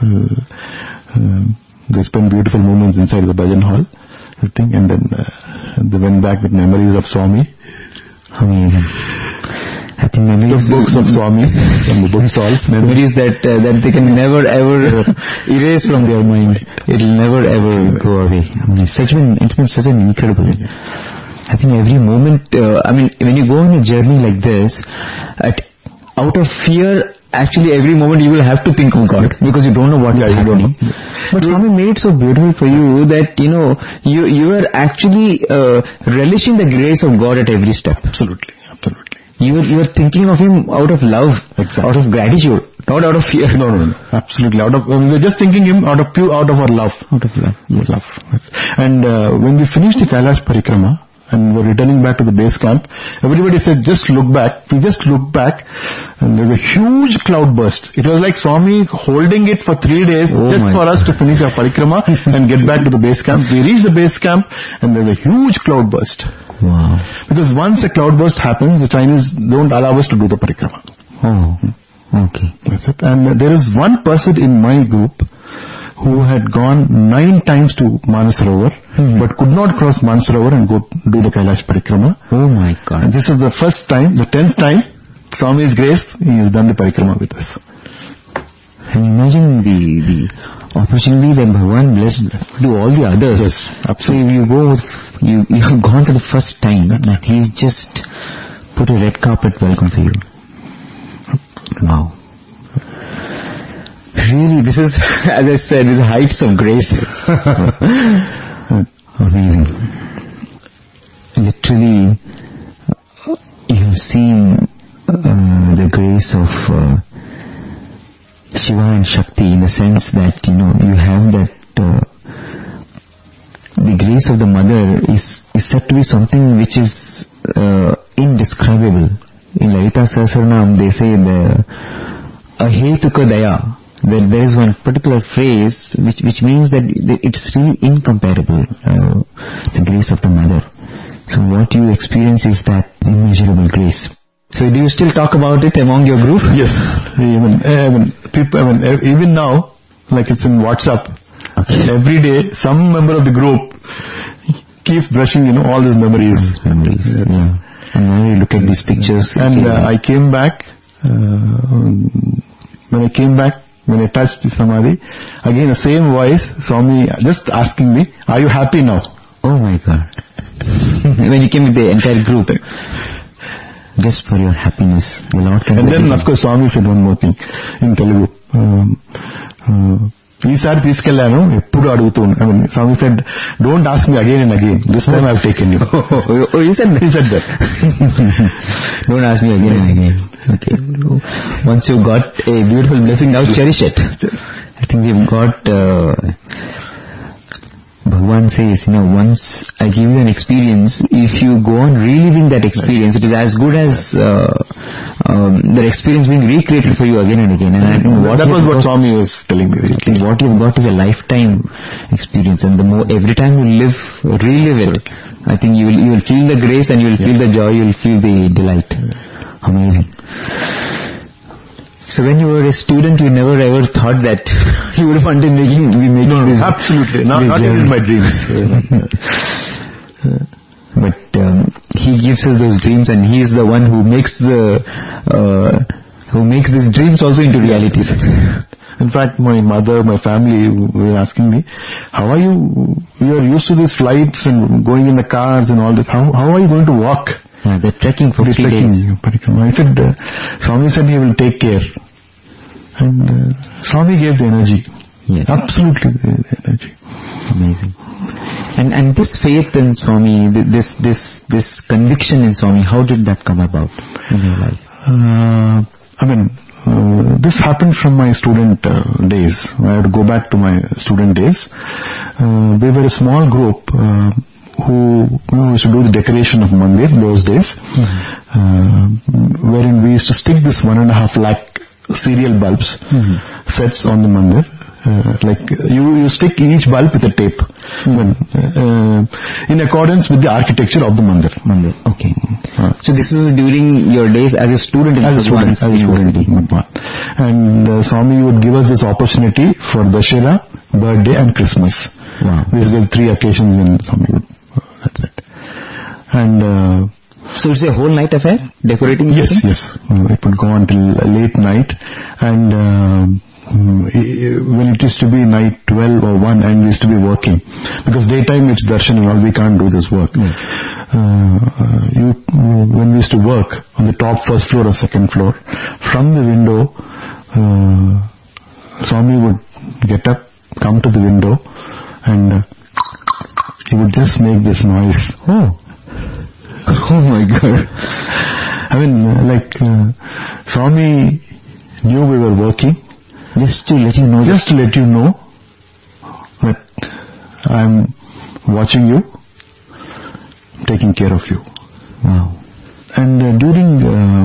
Uh, um, they spent beautiful moments inside the bhajan hall, I think, and then uh, they went back with memories of Swami. Amazing. I think memories the books of Swami from the bookstalls. Memories that uh, that they can never ever erase from their mind. It will never ever go away. I mean, it's such been it's been such an incredible. I think every moment, uh, I mean, when you go on a journey like this, at, out of fear actually every moment you will have to think of God because you don't know what yeah, is happening. Know. But Swami made it so beautiful for you that, you know, you you are actually uh, relishing the grace of God at every step. Absolutely, absolutely. You are, you are thinking of Him out of love, exactly. out of gratitude, not out of fear. No, no, no. Absolutely. Out of, we were just thinking Him out of pure, out of our love. Out of love, yes. Love. And uh, when we finished the Kailash Parikrama, and we're returning back to the base camp, everybody said, just look back. We just looked back, and there's a huge cloud burst. It was like Swami holding it for three days oh just for God. us to finish our parikrama and get back to the base camp. We reached the base camp, and there's a huge cloud burst. Wow. Because once a cloud burst happens, the Chinese don't allow us to do the parikrama. Oh, okay. That's it. And there is one person in my group who had gone nine times to Manasarovar, mm-hmm. but could not cross Manasarovar and go do the Kailash Parikrama. Oh my God. And this is the first time, the tenth time, Swami's grace, he has done the Parikrama with us. And imagine the, the opportunity that Bhagavan blessed to all the others. Yes, absolutely. So you go, you, you have gone for the first time that he's just put a red carpet welcome for you. Wow. Really, this is, as I said, is heights of grace. Amazing. Literally, you have seen uh, the grace of uh, Shiva and Shakti in the sense that, you know, you have that, uh, the grace of the mother is, is said to be something which is uh, indescribable. In Lalita Sahasranam, they say the Ahetuka Daya. There, there is one particular phrase which, which means that it's really incomparable, uh, the grace of the mother. So what you experience is that immeasurable grace. So do you still talk about it among your group? Yes. Even, even, people, even, even now, like it's in WhatsApp, okay. Every day some member of the group keeps brushing, you know, all these memories. All these memories, yeah. yeah. And when you look at these pictures. And uh, I came back, uh, when I came back, when I touched the Samadhi, again the same voice, Swami just asking me, are you happy now? Oh my God. When you came with the entire group. Just for your happiness. The Lord can. And then of course Swami said one more thing in Telugu. Um, uh, ఈసారి తీసుకెళ్ళాను ఎప్పుడు అడుగుతూ I mean, Swami said, don't ask me again and again. This time I've taken you. Oh, oh, he said that. He said that. Don't ask me again and again. Okay. Once you got a beautiful blessing, now cherish it. I think we've got, uh, Bhagavan says, you know, once I give you an experience, if you go on reliving that experience, it is as good as uh, um, that experience being recreated for you again and again. And I think what that was what Swami was telling me. Exactly. What you've got is a lifetime experience, and the more every time you live, relive it, I think you will you will feel the grace and you will feel the joy, you will feel the delight. Amazing. So when you were a student, you never ever thought that you would want to making, be making no, no, this. Absolutely. Not, not even in my dreams. But um, he gives us those dreams, and he is the one who makes the uh, who makes these dreams also into realities. In fact, my mother, my family were asking me, how are you, you are used to these flights and going in the cars and all this, how, how are you going to walk? Yeah, they're trekking for they're three trekking, days. I said, uh, Swami said he will take care. And uh, Swami gave the energy. Yes. Absolutely the energy. Amazing. And and this faith in Swami, this this this conviction in Swami, how did that come about in your life? Uh, I mean, uh, this happened from my student uh, days. I had to go back to my student days. Uh, we were a small group uh, who you know, used to do the decoration of mandir those days, mm-hmm. uh, wherein we used to stick this one and a half lakh serial bulbs, mm-hmm. sets on the mandir. Uh, like you, you stick each bulb with a tape, mm-hmm. uh, in accordance with the architecture of the mandir. Mandir. Okay. Uh, so this is during your days as a student in as a student, as a student in Madhwan. And uh, Swami would give us this opportunity for Dashera, birthday, and Christmas. Wow. These were three occasions when Swami would. Uh, that's it. And. Uh, So it's a whole night affair, decorating? Yes, yes. Uh, it would go until late night, and uh, when it used to be night twelve or one, and we used to be working, because daytime it's darshan and all, we can't do this work. Yes. uh, you, when we used to work on the top first floor or second floor, from the window, uh, Swami would get up, come to the window, and uh, he would just make this noise. Oh. Oh my God. I mean, uh, like, uh, Swami knew we were working. Just to let you know. Just to let you know that I'm watching you, taking care of you. Wow. And uh, during uh,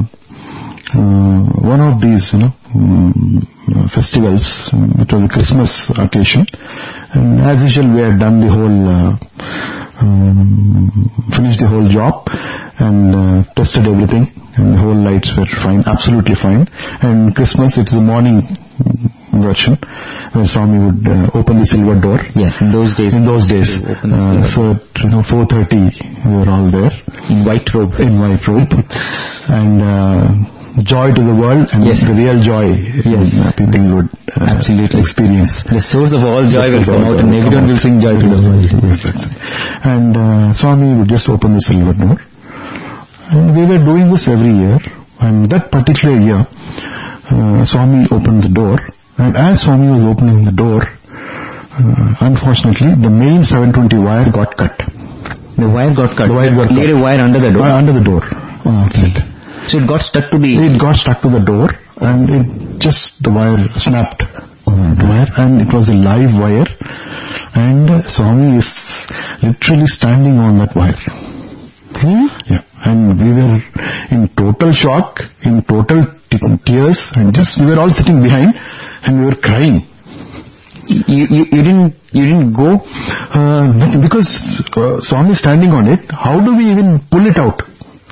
uh, one of these, you know, um, festivals, um, it was a Christmas occasion, and as usual we had done the whole, uh, um, finished the whole job and uh, tested everything, and the whole lights were fine, absolutely fine. And Christmas, it's the morning version where Swami would uh, open the silver door. Yes, in those days. In those days. Uh, so at you know, four thirty we were all there. In white robe. In white robe. And uh, joy to the world, and yes. the real joy yes. uh, people would uh, absolutely experience. The source of all joy will come out, and everyone will sing joy to the world. Yes, that's it. And uh, Swami would just open the silver door. And we were doing this every year. And that particular year, uh, Swami opened the door. And as Swami was opening the door, uh, unfortunately, the main seven twenty wire got cut. The wire got cut? The wire got Laid cut. a wire under the door? Uh, under the door. Oh, okay. So it got stuck to the... It got stuck to the door, and it just, the wire snapped. Oh, the wire, and it was a live wire. And uh, Swami is literally standing on that wire. Hmm? Yeah. And we were in total shock, in total t- tears, and just, we were all sitting behind, and we were crying. You, you, you didn't, you didn't go? Uh, because uh, Swami is standing on it, how do we even pull it out?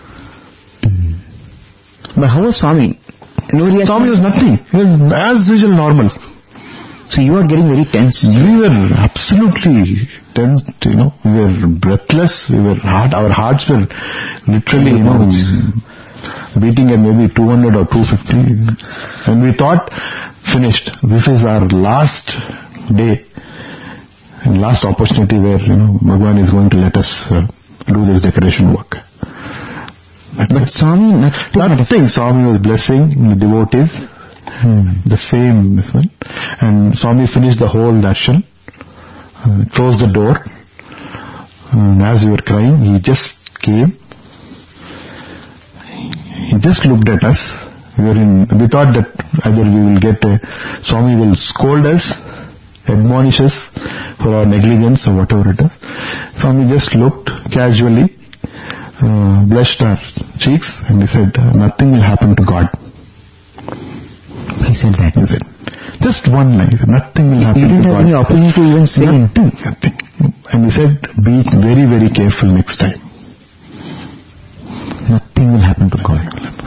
Mm. But how was Swami? No reaction? Swami was nothing. He was as usual normal. So you were getting very tense. We were absolutely tense, you know, we were breathless, we were heart, our hearts were literally, you know, beating at maybe two hundred or two fifty. And we thought, finished. This is our last day, and last opportunity where, you know, Bhagwan is going to let us uh, do this decoration work. But, but Swami, nothing. Nothing. Swami was blessing the devotees. Hmm. The same, this one. And Swami finished the whole darshan, uh, closed the door, and as we were crying, he just came. He just looked at us. We were in, we thought that either we will get a, Swami will scold us, admonish us for our negligence or whatever it is. Swami just looked casually, uh, blushed our cheeks, and he said, nothing will happen to God. He said that. He said, just one line. Nothing will happen to God. You didn't have any opportunity to even say nothing. Nothing. And he said, be very, very careful next time. Nothing will happen to God.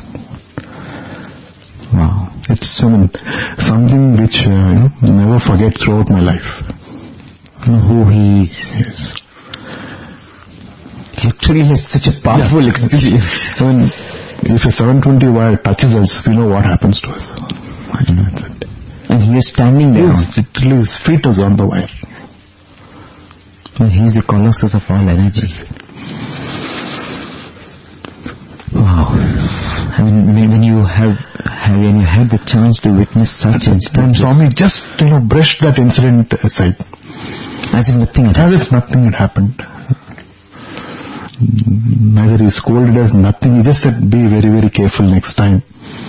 Wow. It's um, something which uh, you know, never forget throughout my life. You know who he is. Yes. Literally has such a powerful yeah. experience. I mean, if a seven twenty wire touches us, we know what happens to us. You know, that's it. And he is standing there. Yes, literally his feet is on the wire. Well, he is the colossus of all energy. Wow. I mean, when you have, have when you had the chance to witness such instances. And Swami just, you know, brushed that incident aside. As if nothing had As happened. if nothing had happened. Neither he scolded us, nothing. He just said, be very, very careful next time.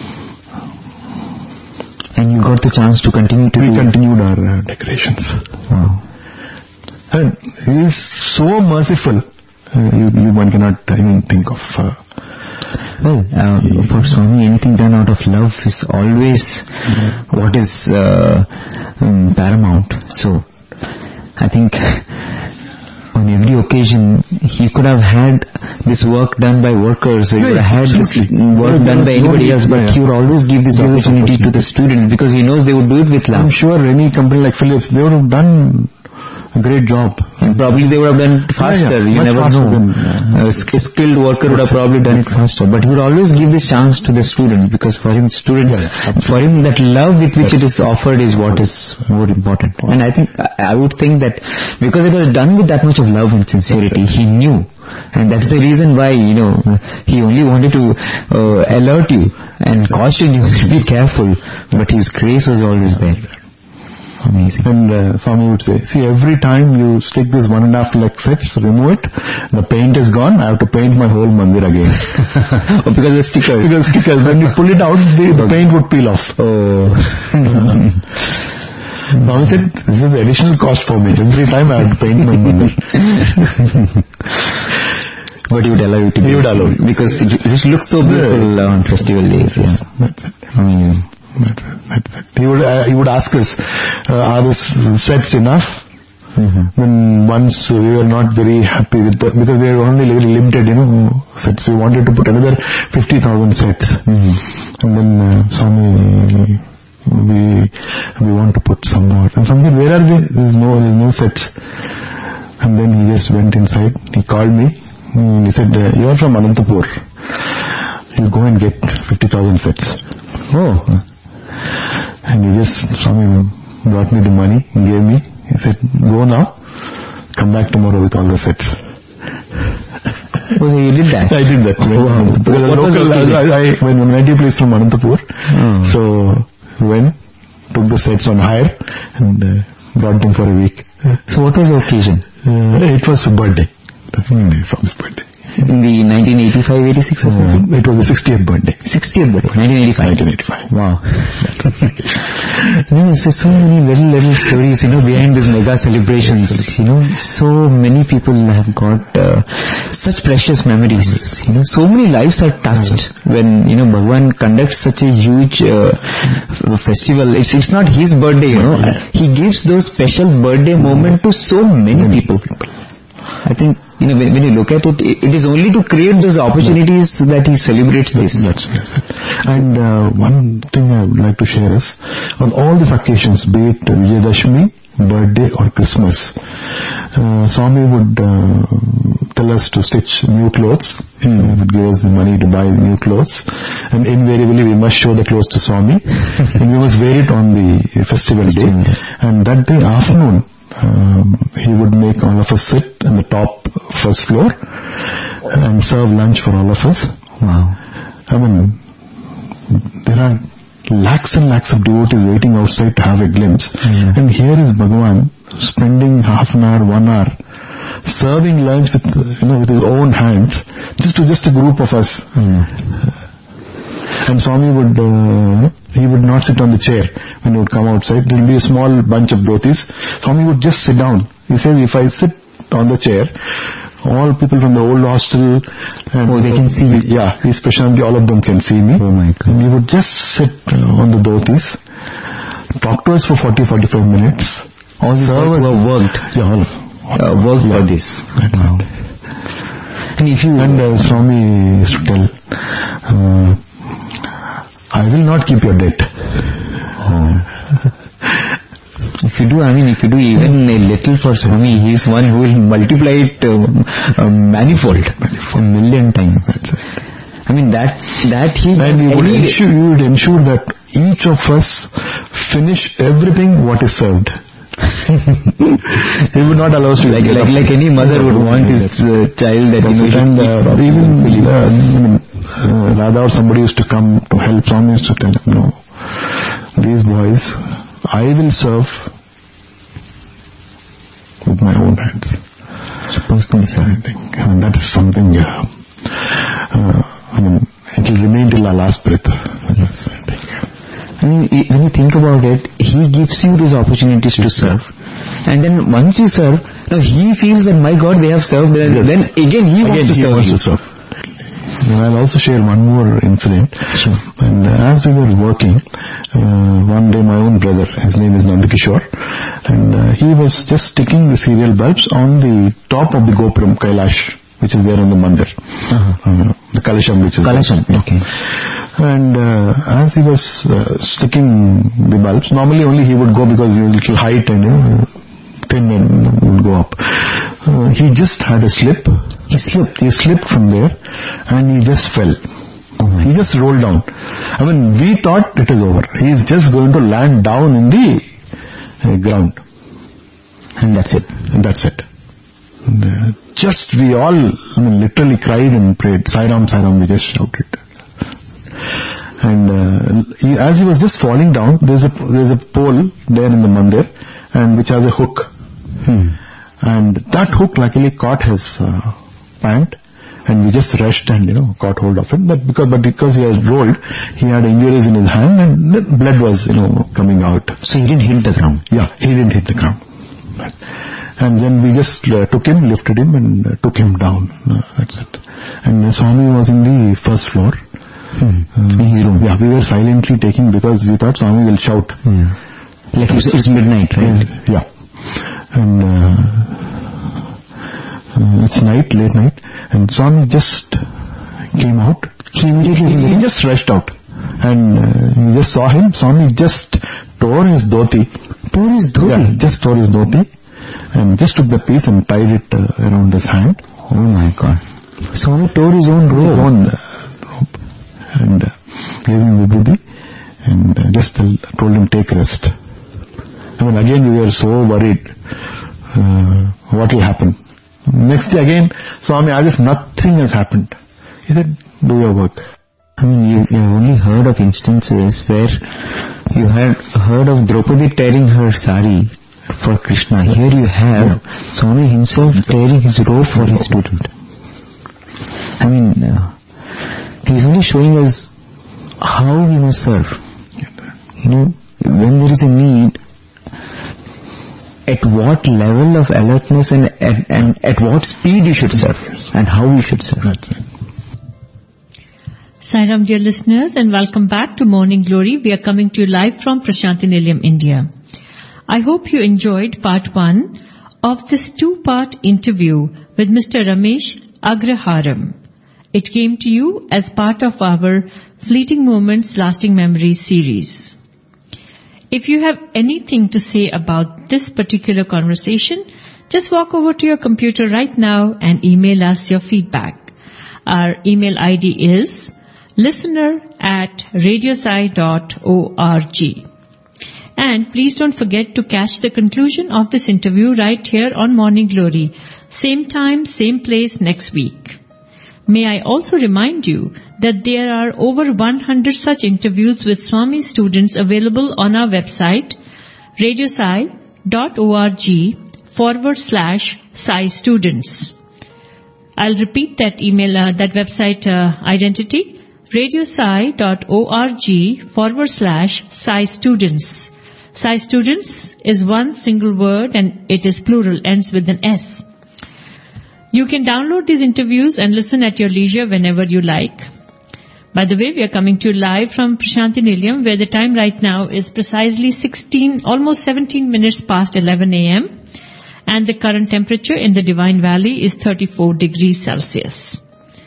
And you got the chance to continue to We do continued our uh, decorations. Wow. And he is so merciful. Uh, you, you one cannot even think of. Uh, well, uh, for Swami, anything done out of love is always mm-hmm. what is uh, um, paramount. So, I think on every occasion he could have had this work done by workers, or he would have had this work done by anybody else, but he would always give this opportunity to the students because he knows they would do it with love. I'm sure any company like Philips, they would have done great job. And probably they would have done it faster. Yeah, yeah. You Much never faster know. than, A sk- skilled worker would have probably done it faster. But he would always give this chance to the student, because for him, students, Yeah, for him, that love with which it is offered is what is more important. And I think, I I would think that because it was done with that much of love and sincerity, he knew. And that's the reason why, you know, he only wanted to uh, alert you and caution you to be careful. But his grace was always there. Amazing. And uh, Swami would say, see, every time you stick this one and a half lakh sets, remove it, the paint is gone, I have to paint my whole mandir again. Oh, because of the stickers. Because stickers, when you pull it out, the, the paint would peel off. Oh. Swami said, this is additional cost for me. Every time I have to paint my mandir. But he would allow you to He do would it. allow it. Because it, it looks so beautiful on festival days. Yeah. That's it. I mean, That's it. That's it. He would, uh, he would ask us, uh, are the s- sets enough? mm-hmm. When once we were not very happy with the, because we were only very limited, you know, sets. We wanted to put another fifty thousand sets. Mm-hmm. And then, uh, Swami, we, we want to put some more. And Swami said, where are they? There's no, there's no sets. And then he just went inside. He called me. And he said, uh, you are from Anantapur. You go and get fifty thousand sets. Oh. And he just, Swami brought me the money, he gave me. He said, go now, come back tomorrow with all the sets. Oh, so you did that? I did that. Oh, wow. Because What was local, the occasion? I, I, when my native place from Anantapur, Oh. so went, took the sets on hire and uh, brought them for a week. So what was the occasion? Uh, it was a birthday. Definitely Swami's birthday. In the nineteen eighty-five eighty-six or something? It was the sixtieth birthday. sixtieth birthday, nineteen eighty-five. nineteen eighty-five. Wow. No, there's so many little, little stories, you know, behind these mega celebrations. You know, so many people have got uh, such precious memories. You know, so many lives are touched when, you know, Bhagwan conducts such a huge uh, f- festival. It's, it's not his birthday, you know. He gives those special birthday moment to so many people. I think, you know, when, when you look at it, it, it is only to create those opportunities that he celebrates this. That's, that's it. And uh, one thing I would like to share is, on all these occasions, be it Vijayadashmi, birthday or Christmas, uh, Swami would uh, tell us to stitch new clothes. Hmm. He would give us the money to buy new clothes. And invariably we must show the clothes to Swami. And we must wear it on the festival day. And that day afternoon, um, he would make all of us sit on the top first floor and serve lunch for all of us. Wow. I mean, there are lakhs and lakhs of devotees waiting outside to have a glimpse. Mm. And here is Bhagavan spending half an hour, one hour, serving lunch with, you know, with his own hands, just to just a group of us. Mm. And Swami would, uh, he would not sit on the chair when he would come outside. There will be a small bunch of dhotis. Swami would just sit down. He says, if I sit on the chair, all people from the old hostel and Oh, they can see you. Yeah, especially all of them can see me. Oh my God. And we would just sit uh, on the dhotis, talk to us for forty to forty-five minutes. All these Serve guys us- were worked, Yeah, all of uh, worked for Yeah. this. That's Wow. it. And if you, And uh, Swami used to tell, uh, I will not keep your debt. if you do, I mean, if you do even a little for Swami, he is one who will multiply it um, um, manifold, a million times. I mean, that, that he And you would, any- ensure, you would ensure that each of us finish everything what is served. He would not allow us to like, get like, up. like any mother would want his uh, child that, you know, should And eat uh, properly. even uh, I mean, uh, Radha or somebody used to come to help. Swami used to tell him, no, these boys, I will serve with my own hands. Personally, sir. I think, I mean, that is something, uh, uh, I mean, it will remain till our last breath. That's, I think. I mean, i- when you think about it, he gives you those opportunities to serve. And then once you serve, now he feels that, my God, they have served, then, Yes. then again he Again, wants to he serve wants you. to serve. Now, I'll also share one more incident. Sure. And uh, as we were working, uh, one day my own brother, his name is Nandakishore, and uh, he was just sticking the serial bulbs on the top of the Gopuram Kailash, which is there in the mandir. Uh-huh. Uh, the Kalasham, which is Kalasham, there. okay. And uh, as he was uh, sticking the bulbs, normally only he would go because he was a little height and, you know, pin and would go up. Uh, he just had a slip. He slipped. He slipped from there, and he just fell. Oh my. He just rolled down. I mean, we thought it is over. He is just going to land down in the uh, ground, And that's it. and that's it. And, uh, just we all, I mean, literally cried and prayed. Sai Ram, Sai Ram, we just shouted. And uh, he, as he was just falling down, there's a there's a pole there in the mandir, and which has a hook. Hmm. And that hook luckily caught his uh, pant, and we just rushed and, you know, caught hold of him. But because, but because he had rolled, he had injuries in his hand, and the blood was, you know, coming out. So he didn't hit the ground. Yeah, he didn't hit the ground. And then we just uh, took him, lifted him, and uh, took him down. Uh, that's it. And uh, Swami was in the first floor. Hmm. Uh, In his room. Yeah, we were silently taking, because we thought Swami will shout. Yeah. Like it's, it's midnight, right? Yeah. And uh, uh, it's night, late night, and Swami just came out. He immediately He, he just rushed out, and uh, we just saw him. Swami just tore his dhoti. tore his dhoti. Yeah, just tore his dhoti, and just took the piece and tied it uh, around his hand. Oh my God. Swami tore his own His robe. own uh, robe, and uh, gave him vibhuti, and uh, just tell, told him, take rest. I mean, again we were so worried. Uh, what will happen? Next day again, Swami, as if nothing has happened, he said, do your work. I mean, you, you only heard of instances where you had heard of Draupadi tearing her sari for Krishna. Here you have Swami himself tearing his robe for his student. I mean, uh, he's only showing us how we must serve. You know, when there is a need, at what level of alertness and, and, and at what speed you should serve and how we should serve. Sai Ram, dear listeners, and welcome back to Morning Glory. We are coming to you live from Prasanthi Nilayam, India. I hope you enjoyed part one of this two-part interview with Mister Ramesh Agraharam. It came to you as part of our Fleeting Moments Lasting Memories series. If you have anything to say about this particular conversation, just walk over to your computer right now and email us your feedback. Our email I D is listener at radiosai dot org. And please don't forget to catch the conclusion of this interview right here on Morning Glory. Same time, same place next week. May I also remind you that there are over one hundred such interviews with Swami students available on our website, radiosai dot org forward slash Sai students. I'll repeat that email, uh, that website uh, identity, radiosai dot org forward slash Sai students. Sai students is one single word and it is plural, ends with an S. You can download these interviews and listen at your leisure whenever you like. By the way, we are coming to you live from Prasanthi Nilayam, where the time right now is precisely sixteen, almost seventeen minutes past eleven a.m. and the current temperature in the Divine Valley is thirty-four degrees Celsius.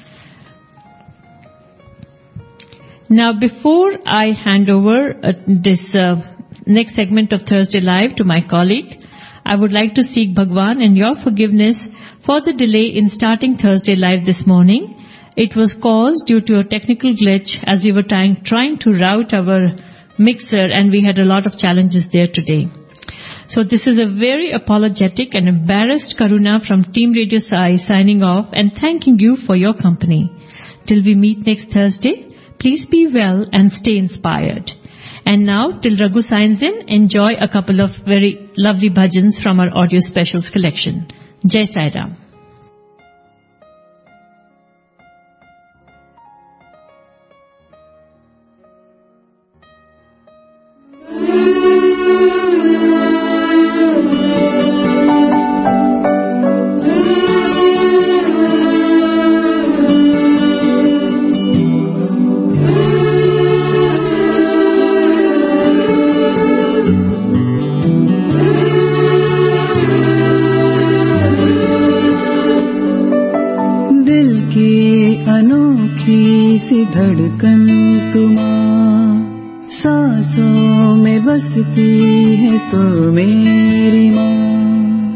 Now, before I hand over uh, this uh, next segment of Thursday Live to my colleague, I would like to seek Bhagwan and your forgiveness for the delay in starting Thursday Live this morning. It was caused due to a technical glitch as we were trying, trying to route our mixer, and we had a lot of challenges there today. So this is a very apologetic and embarrassed Karuna from Team Radio Sai signing off and thanking you for your company. Till we meet next Thursday, please be well and stay inspired. And now, till Raghu signs in, enjoy a couple of very lovely bhajans from our audio specials collection. Jai Sai Ram. धड़कन तुम्हां सांसों में बसती है तो मेरी माँ।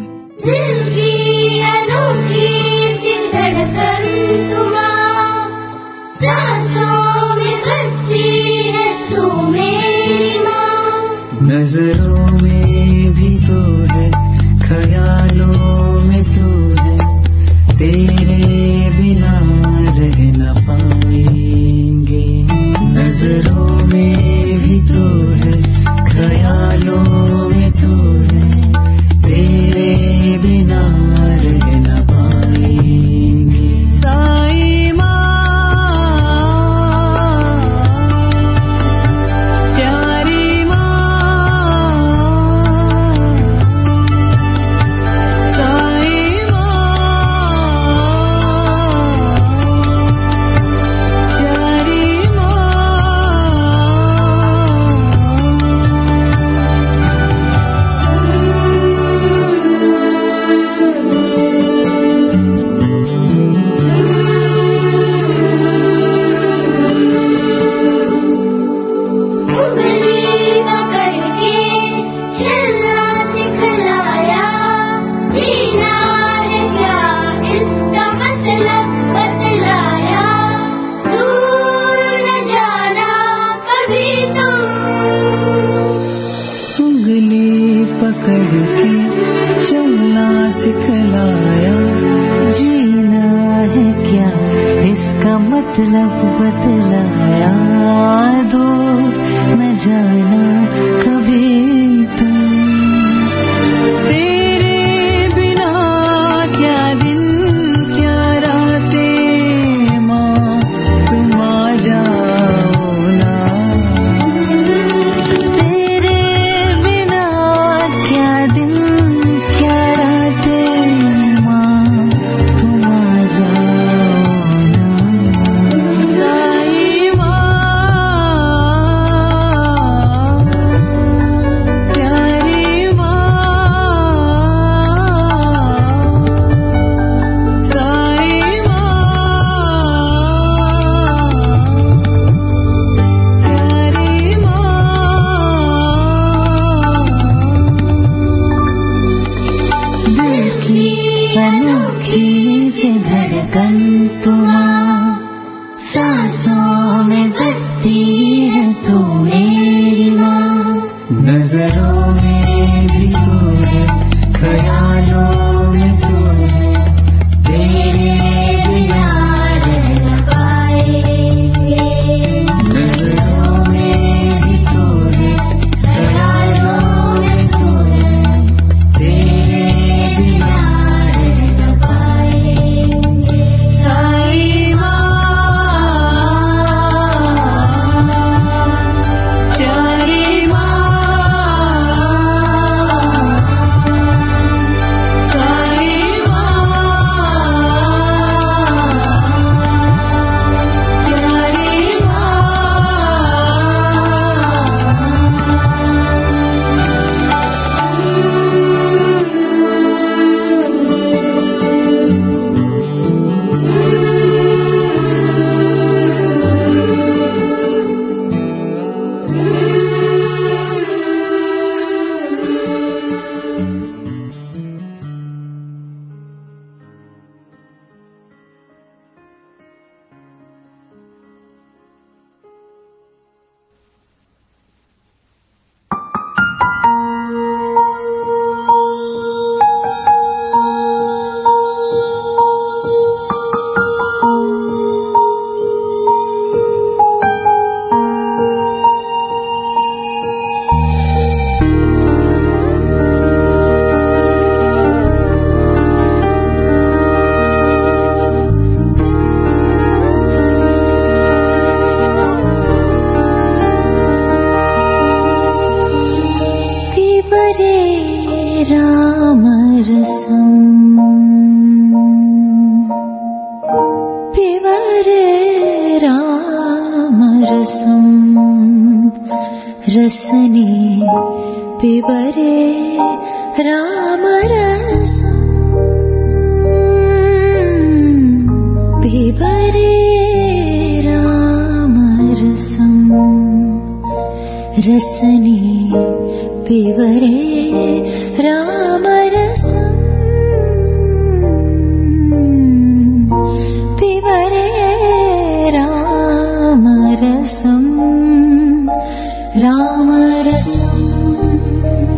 रामरसम्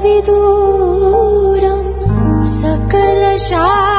विदूरम् सकल